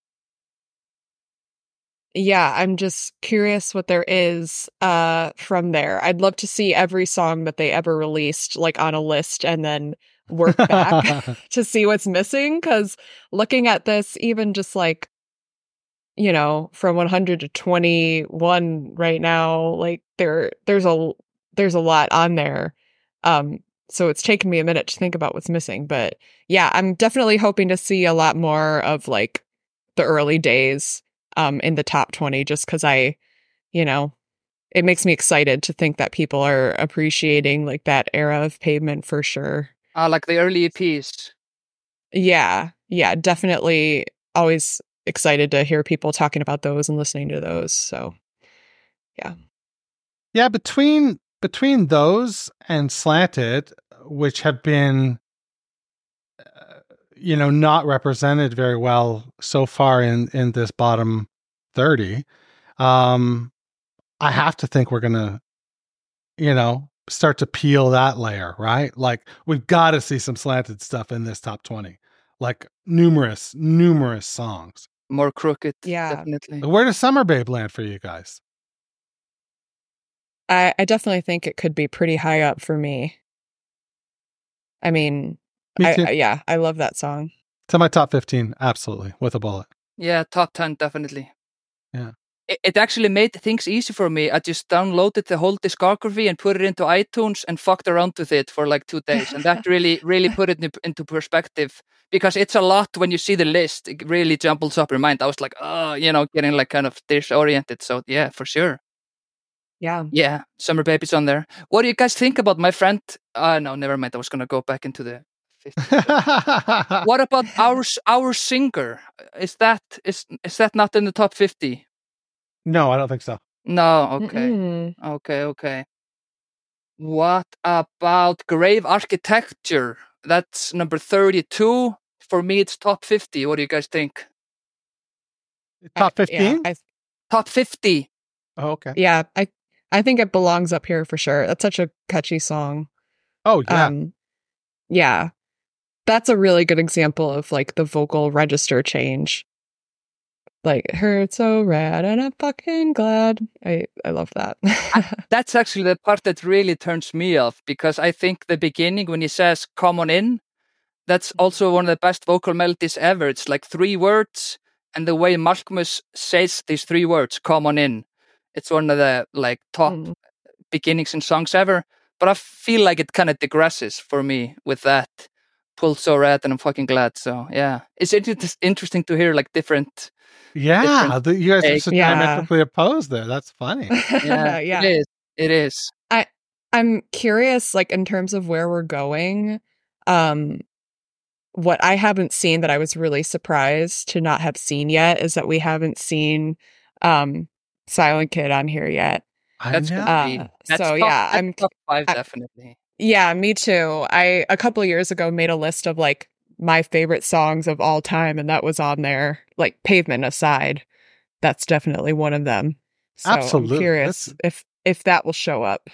yeah, I'm just curious what there is uh from there. I'd love to see every song that they ever released like on a list and then work back to see what's missing cuz looking at this even just like you know, from one hundred to twenty-one right now, like there there's a there's a lot on there. Um so it's taken me a minute to think about what's missing, but yeah, I'm definitely hoping to see a lot more of like the early days um in the top twenty just cuz I, you know, it makes me excited to think that people are appreciating like that era of Pavement for sure. Uh, like the early E Ps. Yeah. Yeah, definitely always excited to hear people talking about those and listening to those. So, Yeah, between between those and Slanted, which have been, uh, you know, not represented very well so far in, in this bottom thirty. Um, I have to think we're going to, you know, start to peel that layer, right? Like we've got to see some slanted stuff in this top twenty, like numerous, numerous songs. More crooked. Yeah. Definitely. Where does Summer Babe land for you guys? I, I definitely think it could be pretty high up for me. I mean, Me I, too. I- yeah, I love that song. To my top fifteen, absolutely, with a bullet. Yeah, top ten, definitely. Yeah. It, it actually made things easy for me. I just downloaded the whole discography and put it into iTunes and fucked around with it for like two days. And that really, really put it in- into perspective because it's a lot when you see the list. It really jumbles up your mind. I was like, oh, you know, getting like kind of disoriented. So yeah, for sure. Yeah. Yeah, Summer Baby's on there. What do you guys think about my friend? Uh, no, never mind. I was going to go back into the fifties. What about our our singer? Is that is is that not in the top fifty? No, I don't think so. No, okay. Mm-mm. Okay, okay. What about Grave Architecture? That's number thirty-two. For me, it's top fifty. What do you guys think? Top I- fifteen? Yeah, I, Top fifty. Oh, okay. yeah, I I think it belongs up here for sure. That's such a catchy song. Oh, yeah. Um, yeah, that's a really good example of like the vocal register change. Like, hurt so rad and I'm fucking glad. I, I love that. That's actually the part that really turns me off because I think the beginning when he says, come on in, that's also one of the best vocal melodies ever. It's like three words, and the way Malcolmus says these three words, come on in, it's one of the like top Mm. beginnings in songs ever. But I feel like it kind of digresses for me with that. Pull so red and I'm fucking glad. So yeah, it's inter- interesting to hear like different. Yeah, different the, you guys are take. so Yeah. diametrically opposed there. That's funny. Yeah, yeah. it is. It is. I'm curious, like in terms of where we're going. Um, what I haven't seen that I was really surprised to not have seen yet is that we haven't seen um Silent Kid on here yet. I That's know. gonna be. Uh, That's so, top, yeah, that's I'm- top five I- definitely. Yeah, me too. I a couple years ago made a list of like my favorite songs of all time, and that was on there. Like Pavement aside, that's definitely one of them. So Absolutely. I'm curious That's- if if that will show up.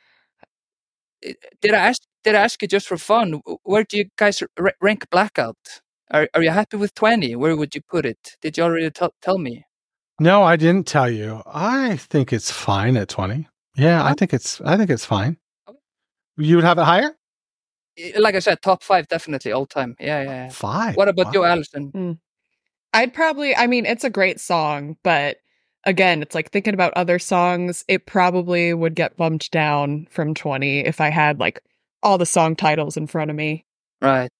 Did I ask? Did I ask you just for fun? Where do you guys r- rank Blackout? Are Are you happy with twenty? Where would you put it? Did you already tell tell me? No, I didn't tell you. I think it's fine at twenty. Yeah, I Huh? think it's I think it's fine. Okay. You would have it higher? Eh, Like I said, top five definitely all time. Yeah, yeah. yeah. Five. What about Wow. you, Alison? I'd probably, I mean, it's a great song, but again, it's like thinking about other songs, it probably would get bumped down from twenty if I had like all the song titles in front of me. Right.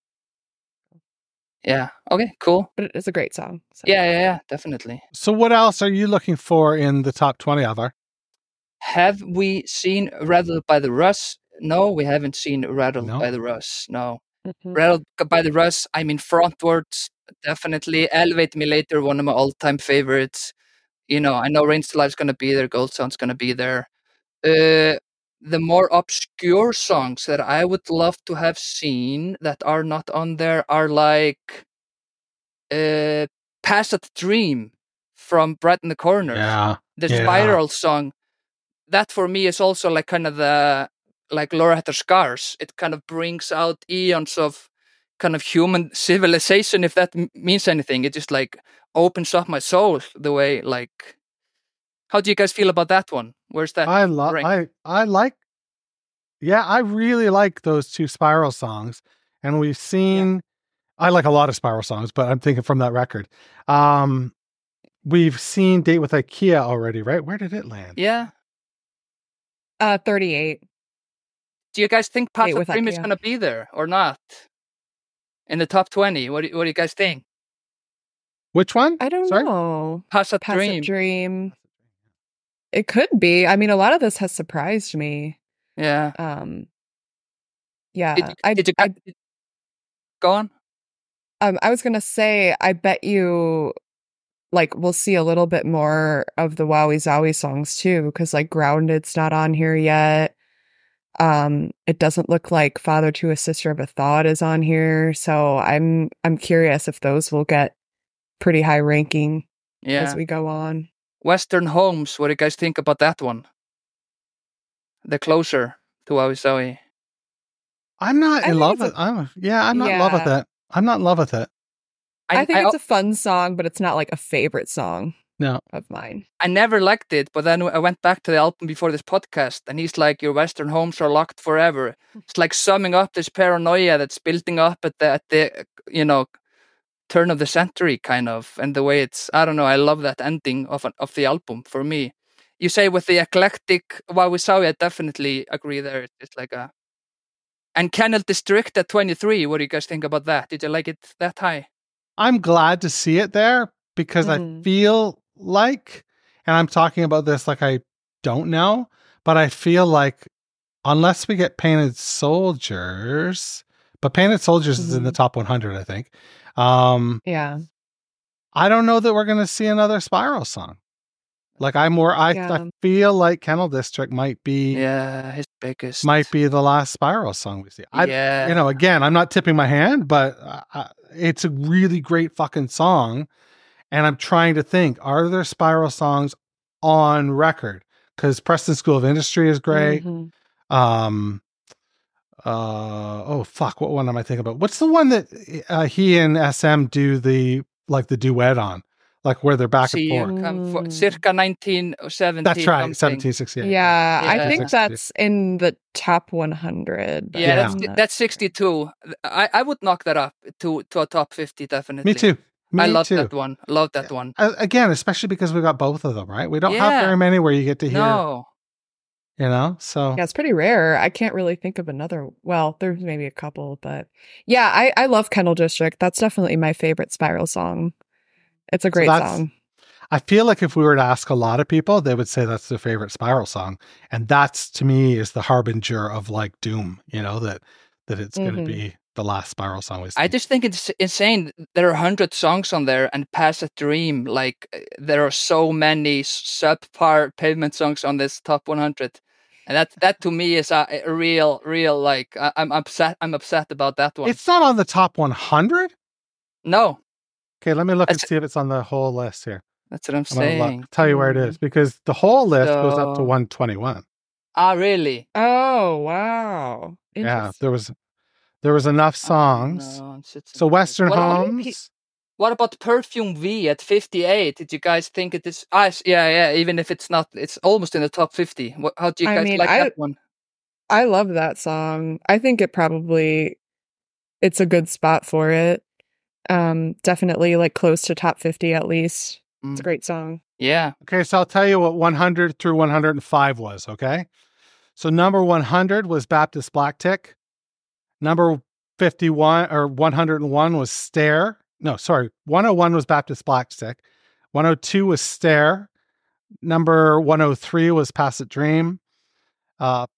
Yeah. Okay. Cool. But it is a great song. So. Yeah, yeah, yeah. Definitely. So what else are you looking for in the top twenty, Alvar? Have we seen Rattled by the Russ? No, we haven't seen Rattled No. by the Russ. No. Mhm. Rattled by the Russ, I mean, Frontwards, definitely. Elevate Me Later, one of my all time favorites. You know, I know Rain's Life's going to be there, Gold Sound's going to be there. Uh, the more obscure songs that I would love to have seen that are not on there are like uh, Passed Dream from Bright in the Corner. Yeah. The Yeah. Spiral song. That for me is also like kind of the, like Laura had her scars. It kind of brings out eons of kind of human civilization, if that m- means anything. It just like opens up my soul the way like, how do you guys feel about that one? Where's that? I love rank? I I like Yeah, I really like those two Spiral songs. And we've seen I like a lot of Spiral songs, but I'm thinking from that record. Um we've seen Date with IKEA already, right? Where did it land? Yeah. Uh, thirty-eight. Do you guys think Path Date of with Dream is IKEA. going to be there or not? In the top twenty? What do, what do you guys think? Which one? I don't Sorry? know. Path of Passive Dream. Dream. It could be. I mean, a lot of this has surprised me. Yeah. Um, yeah. Did, you- I, did you I, did- go on? um, I was gonna say, I bet you, like, we'll see a little bit more of the Wowie Zowie songs too, because like Grounded's not on here yet. Um, it doesn't look like Father to a Sister of a Thought is on here, so I'm I'm curious if those will get pretty high ranking Yeah. as we go on. Western Homes, what do you guys think about that one? The closer to Wawi-Sawi. I'm not I in think love it's with. a- I'm yeah, I'm not in love with Yeah. it. I'm not in love with it. I, think I, it's a fun song, but it's not like a favorite song No. of mine. I never liked it, but then I went back to the album before this podcast, and he's like, "Your Western homes are locked forever." It's like summing up this paranoia that's building up at the, at the you know, turn of the century, kind of, and the way it's. I don't know. I love that ending of an, of the album for me. You say with the eclectic Wawi-Sawi, I definitely agree there. It's like a. And Kennel District at twenty-three. What do you guys think about that? Did you like it that high? I'm glad to see it there because I Mhm. feel like, and I'm talking about this like I don't know, but I feel like unless we get Painted Soldiers, but Painted Soldiers is in the top one hundred, I think. Um, Yeah. I don't know that we're going to see another Spiral song. Like I'm more, I, Yeah. I feel like Kennel District might be, Yeah, his biggest. might be the last Spiral song we see. I, yeah. you know, again, I'm not tipping my hand, but uh, uh, it's a really great fucking song. And I'm trying to think, are there Spiral songs on record? Because Preston School of Industry is great. Mhm. Um, uh, oh fuck, what one am I thinking about? What's the one that uh, he and S M do the like the duet on, like where they're back See, and forth? come for, Mm. circa nineteen seventy. That's right, something. seventeen sixty-eight. Yeah, I Yeah. think that's in the top one hundred. but Yeah, Yeah. that's I'm not- that's sixty-two. I, I would knock that up to to a top fifty definitely. Me too. Me I love too. that one. I love that one. Uh, Again, especially because we got both of them, right? We don't have Yeah. very many where you get to hear, No, you know. So Yeah, it's pretty rare. I can't really think of another. Well, there's maybe a couple, but yeah, I, I love Kennel District. That's definitely my favorite Spiral song. It's a great that's- song. I feel like if we were to ask a lot of people, they would say that's their favorite Spiral song, and that's to me is the harbinger of like doom. You know that that it's going to Mhm. be the last Spiral song we see. I just think it's insane. There are a hundred songs on there, and "Past a Dream." Like uh, there are so many subpar Pavement songs on this top one hundred, and that that to me is a, a real, real like I, I'm upset. I'm upset about that one. It's not on the top one hundred. No, Okay, let me look and That's- see if it's on the whole list here. that's what I'm I'm gonna look- saying. tell you where it is because the whole list goes up to So- one twenty-one. Ah, really? Oh, wow. Yeah, Interesting. there was there was enough songs. Oh, no, it's- it's So okay. Western What about- Homes. What about Perfume V at fifty-eight? Did you guys think it is? Ah, s- yeah, yeah. Even if it's not, it's almost in the top fifty. What, how do you I guys mean, like I- that one? I love that song. I think it probably it's a good spot for it. Um, definitely like close to top fifty at least. It's a Mm. great song. Yeah. Okay, so I'll tell you what one hundred through one hundred five was, okay? So number one hundred was Baptist Black Tick. Number fifty-one or one hundred one was Stare. No, sorry. one oh one was Baptist Black Stick. one oh two was Stare. Number one oh three was Pass It Dream. Uh,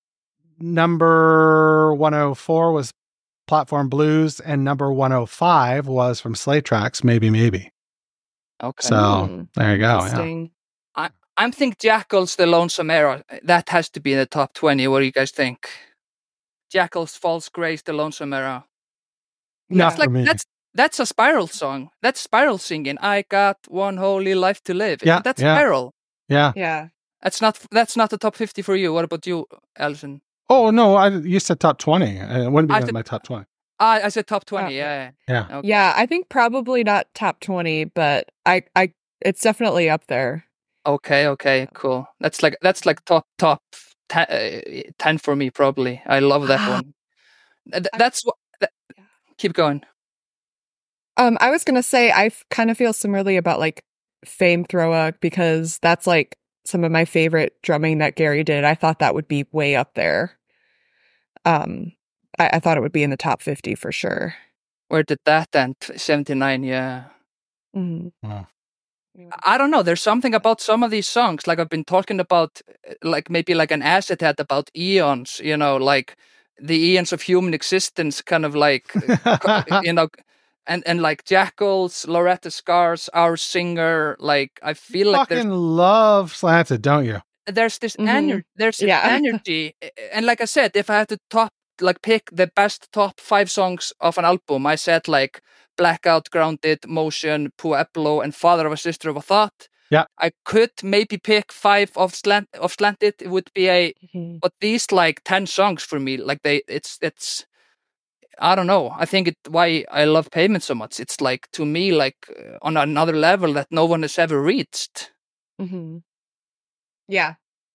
number one oh four was Platform Blues. And number one oh five was from Slay Tracks, Maybe Maybe. Okay. So Mm, there you go. Yeah. Interesting. I'm think Jackal's The Lonesome Era. That has to be in the top twenty. What do you guys think? Jackal's False Grace, The Lonesome Era. Not That's for like me. that's that's a Spiral song. That's Spiral singing. I got one holy life to live. Yeah, That's yeah. Spiral. Yeah. Yeah. That's not that's not the top fifty for you. What about you, Alison? Oh no, I you said top twenty. It wouldn't be I in said- my top twenty. Ah, I said top twenty. Oh. Yeah. Yeah. Okay. Yeah, I think probably not top twenty, but I I it's definitely up there. Okay. Okay. Cool. That's like that's like top top ten, uh, ten for me probably. I love that Ah. one. Th- That's what. That, keep going. Um, I was gonna say I f- kind of feel similarly about like Fame Throa because that's like some of my favorite drumming that Gary did. I thought that would be way up there. Um, I, I thought it would be in the top fifty for sure. Where did that end? seventy-nine. Yeah. Mhm. Wow. I don't know. There's something about some of these songs, like I've been talking about, uh, like maybe like an acid head about eons, you know, like the eons of human existence, kind of like, uh, co- you know, and, and like Jackals, Loretta Scars, Our Singer. Like, I feel like Fucking there's, love Slanted, don't you? there's this Mhm. energy. There's this Yeah. energy, and like I said, if I had to top like pick the best top five songs of an album, I said like Blackout, Grounded, Motion, Pueblo, and Father of a Sister of a Thought. Yeah. I could maybe pick five of slant of Slanted. It would be a, Mhm. but these like ten songs for me, like they, it's it's. I don't know. I think it why I love Pavement so much. It's like to me like uh, on another level that no one has ever reached. Mhm. Yeah,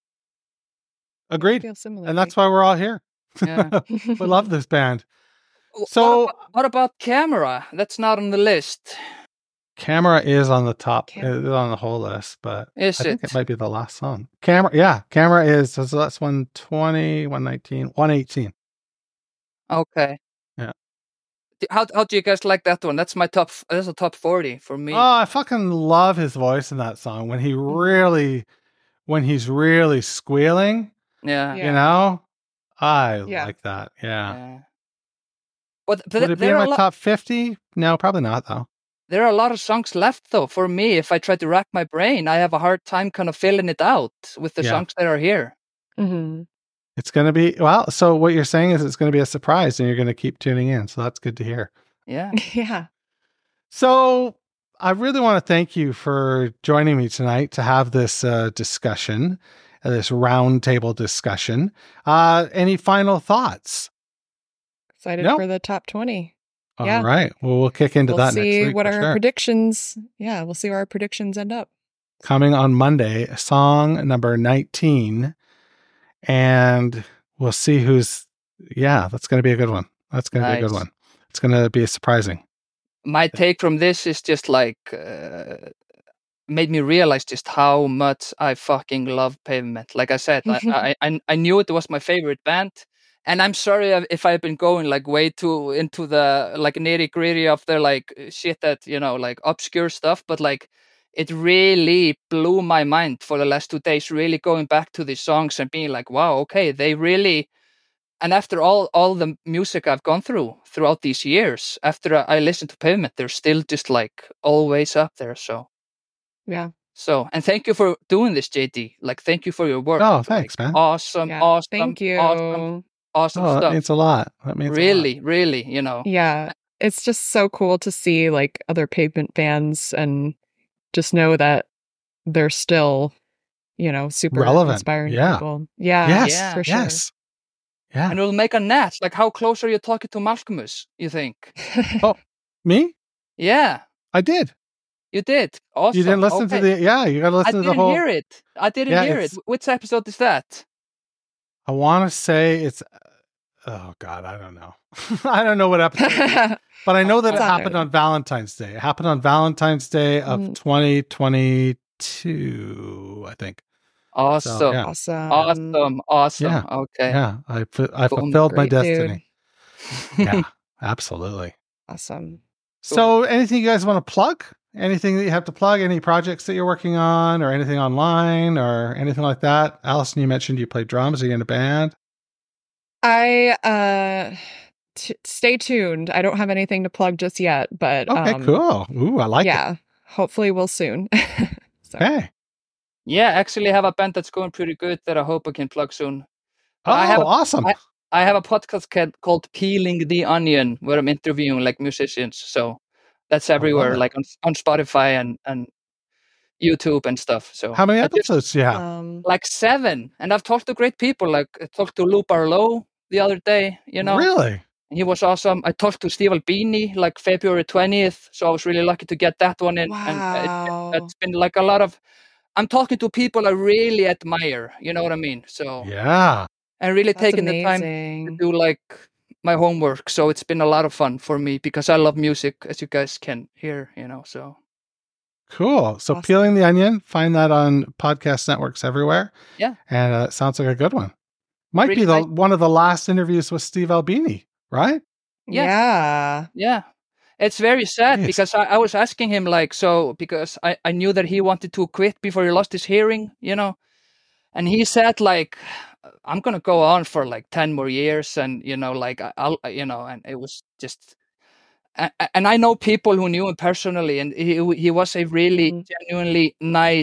I Agreed. feel similarly. And that's why we're all here. Yeah. We love this band. W- So- what about, what about Camera? That's not on the list. Camera is on the top, Camera. is on the whole list, but Is I think it? it might be the last song. Camera, yeah, Camera is, so that's one twenty, one nineteen, one eighteen. Okay. Yeah. D- How how do you guys like that one? That's my top. f- That's a top forty for me. Oh, I fucking love his voice in that song when he really, when he's really squealing, yeah. Yeah. you know? I Yeah. like that. Yeah. Yeah. But, but Would it be there in are my a lot. top fifty? No, probably not though. There are a lot of songs left though. For me, if I try to rack my brain, I have a hard time kind of filling it out with the Yeah. songs that are here. Mhm. It's going to be, well, so what you're saying is it's going to be a surprise and you're going to keep tuning in. So that's good to hear. Yeah. Yeah. So I really want to thank you for joining me tonight to have this uh, discussion, uh, this roundtable discussion. Uh, any final thoughts? Excited No. for the top twenty. All Yeah. right. Well, we'll kick into We'll that see next week. what for our sure. predictions. Yeah, we'll see where our predictions end up. Coming on Monday, song number nineteen. And we'll see who's, yeah, that's going to be a good one. That's going to be a good Nice. one. It's going to be surprising. My take from this is just like uh, made me realize just how much I fucking love Pavement. Like I said, I, I I I knew it was my favorite band, and I'm sorry if- if I've been going like way too into the like nitty gritty of their like shit that you know like obscure stuff, but like it really blew my mind for the last two days. Really going back to these songs and being like, wow, okay, they really. And after all, all the music I've gone through throughout these years, after I listened to Pavement, they're still just like always up there. So, Yeah. so, and thank you for doing this, J D. Like, thank you for your work. Oh, Like, thanks, man. Awesome, Yeah. awesome, Thank you. awesome, awesome Oh, that stuff. means a lot. That means a lot. Really, really, you know. Yeah. It's just so cool to see like other Pavement bands and just know that they're still, you know, super Relevant. inspiring to Yeah. people. Yeah. Yes. Yeah. for sure. Yes. Yeah. And it'll make a net. Like, how close are you talking to Malcolmus, you think? Me? Yeah, I did. you did. Awesome. You didn't listen Okay. to the, yeah, you got to I listen to the didn't whole. hear it. I didn't Yeah, hear it. it's- Which episode is that? I want to say it's, oh God, I don't know. I don't know what episode, it is, but I know that it It's on happened there. on Valentine's Day. It happened on Valentine's Day of Mm. twenty twenty-two, I think. Awesome. So, yeah. Awesome. Awesome. Awesome. Yeah. Okay. Yeah. I, fu- I Boom. fulfilled my Great, dude. destiny. Yeah, absolutely. Awesome. So anything you guys want to plug? Anything that you have to plug? Any projects that you're working on or anything online or anything like that? Allison, you mentioned you play drums. Are you in a band? I uh t- stay tuned. I don't have anything to plug just yet, but Okay, um, cool. Ooh, I like yeah, hopefully we'll soon. So, it. Okay. Yeah, actually, I have a band that's going pretty good that I hope I can plug soon. Oh, I have a- awesome. I- I have a podcast ca- called Peeling the Onion where I'm interviewing like musicians. So that's everywhere, it. like on, on Spotify and, and YouTube and stuff. So How many I just- episodes do you have? um, like seven. And I've talked to great people. Like I talked to Lou Barlow the other day, you know. Really? He was awesome. I talked to Steve Albini like February twentieth. So I was really lucky to get that one in. And Wow. it, it's been like a lot of, I'm talking to people I really admire. You know what I mean? So, Yeah. and really that's taking the time to amazing. do like my homework. So it's been a lot of fun for me because I love music, as you guys can hear, you know. So, Cool. So Awesome. Peeling the Onion, find that on podcast networks everywhere. Yeah. And uh, it sounds like a good one. Might Really be the nice. one of the last interviews with Steve Albini, right? Yeah. Yeah. yeah. It's very sad Yes. because I, I was asking him, like, so because I, I knew that he wanted to quit before he lost his hearing, you know. And he said, like, I'm going to go on for like ten more years. And, you know, like, I- I'll, you know, and it was just, a- a- and I know people who knew him personally, and he he was a really Mhm. genuinely nice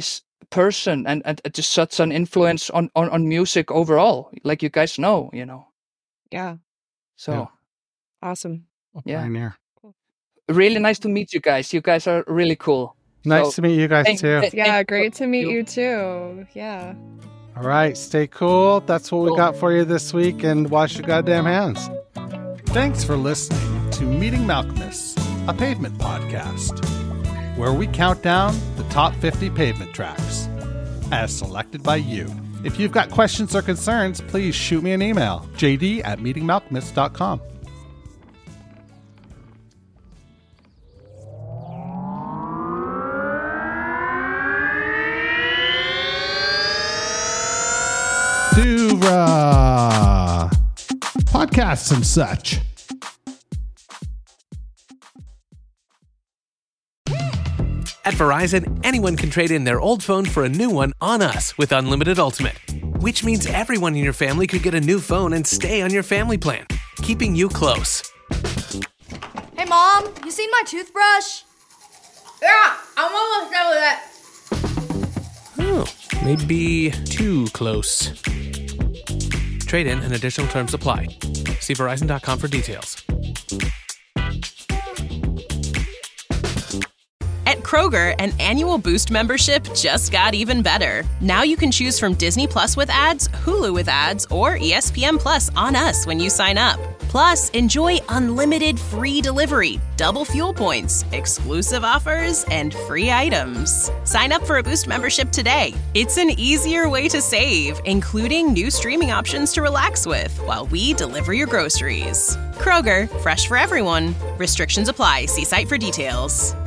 person and, and just such an influence on, on, on music overall, like you guys know, you know. Yeah. So, Yeah. Awesome. yeah. Pioneer. Really nice to meet you guys. You guys are really cool. Nice So, to meet you guys thank- too. thank- Yeah, thank great to meet you. you too. Yeah. All right, stay cool. That's what we Cool. got for you this week, and wash your goddamn hands. Thanks for listening to Meeting Malcolmus, a pavement podcast, where we count down the top fifty pavement tracks as selected by you. If you've got questions or concerns, please shoot me an email, j d at meeting malcolmus dot com. Dura podcasts and such. At Verizon, anyone can trade in their old phone for a new one on us with Unlimited Ultimate, which means everyone in your family could get a new phone and stay on your family plan, keeping you close. Hey, Mom, you seen my toothbrush? Yeah, I'm almost done with it. Oh, maybe too close. Trade in and additional terms apply. See Verizon dot com for details. At Kroger, an annual Boost membership just got even better. Now you can choose from Disney Plus with ads, Hulu with ads, or E S P N Plus on us when you sign up. Plus, enjoy unlimited free delivery, double fuel points, exclusive offers, and free items. Sign up for a Boost membership today. It's an easier way to save, including new streaming options to relax with while we deliver your groceries. Kroger, fresh for everyone. Restrictions apply. See site for details.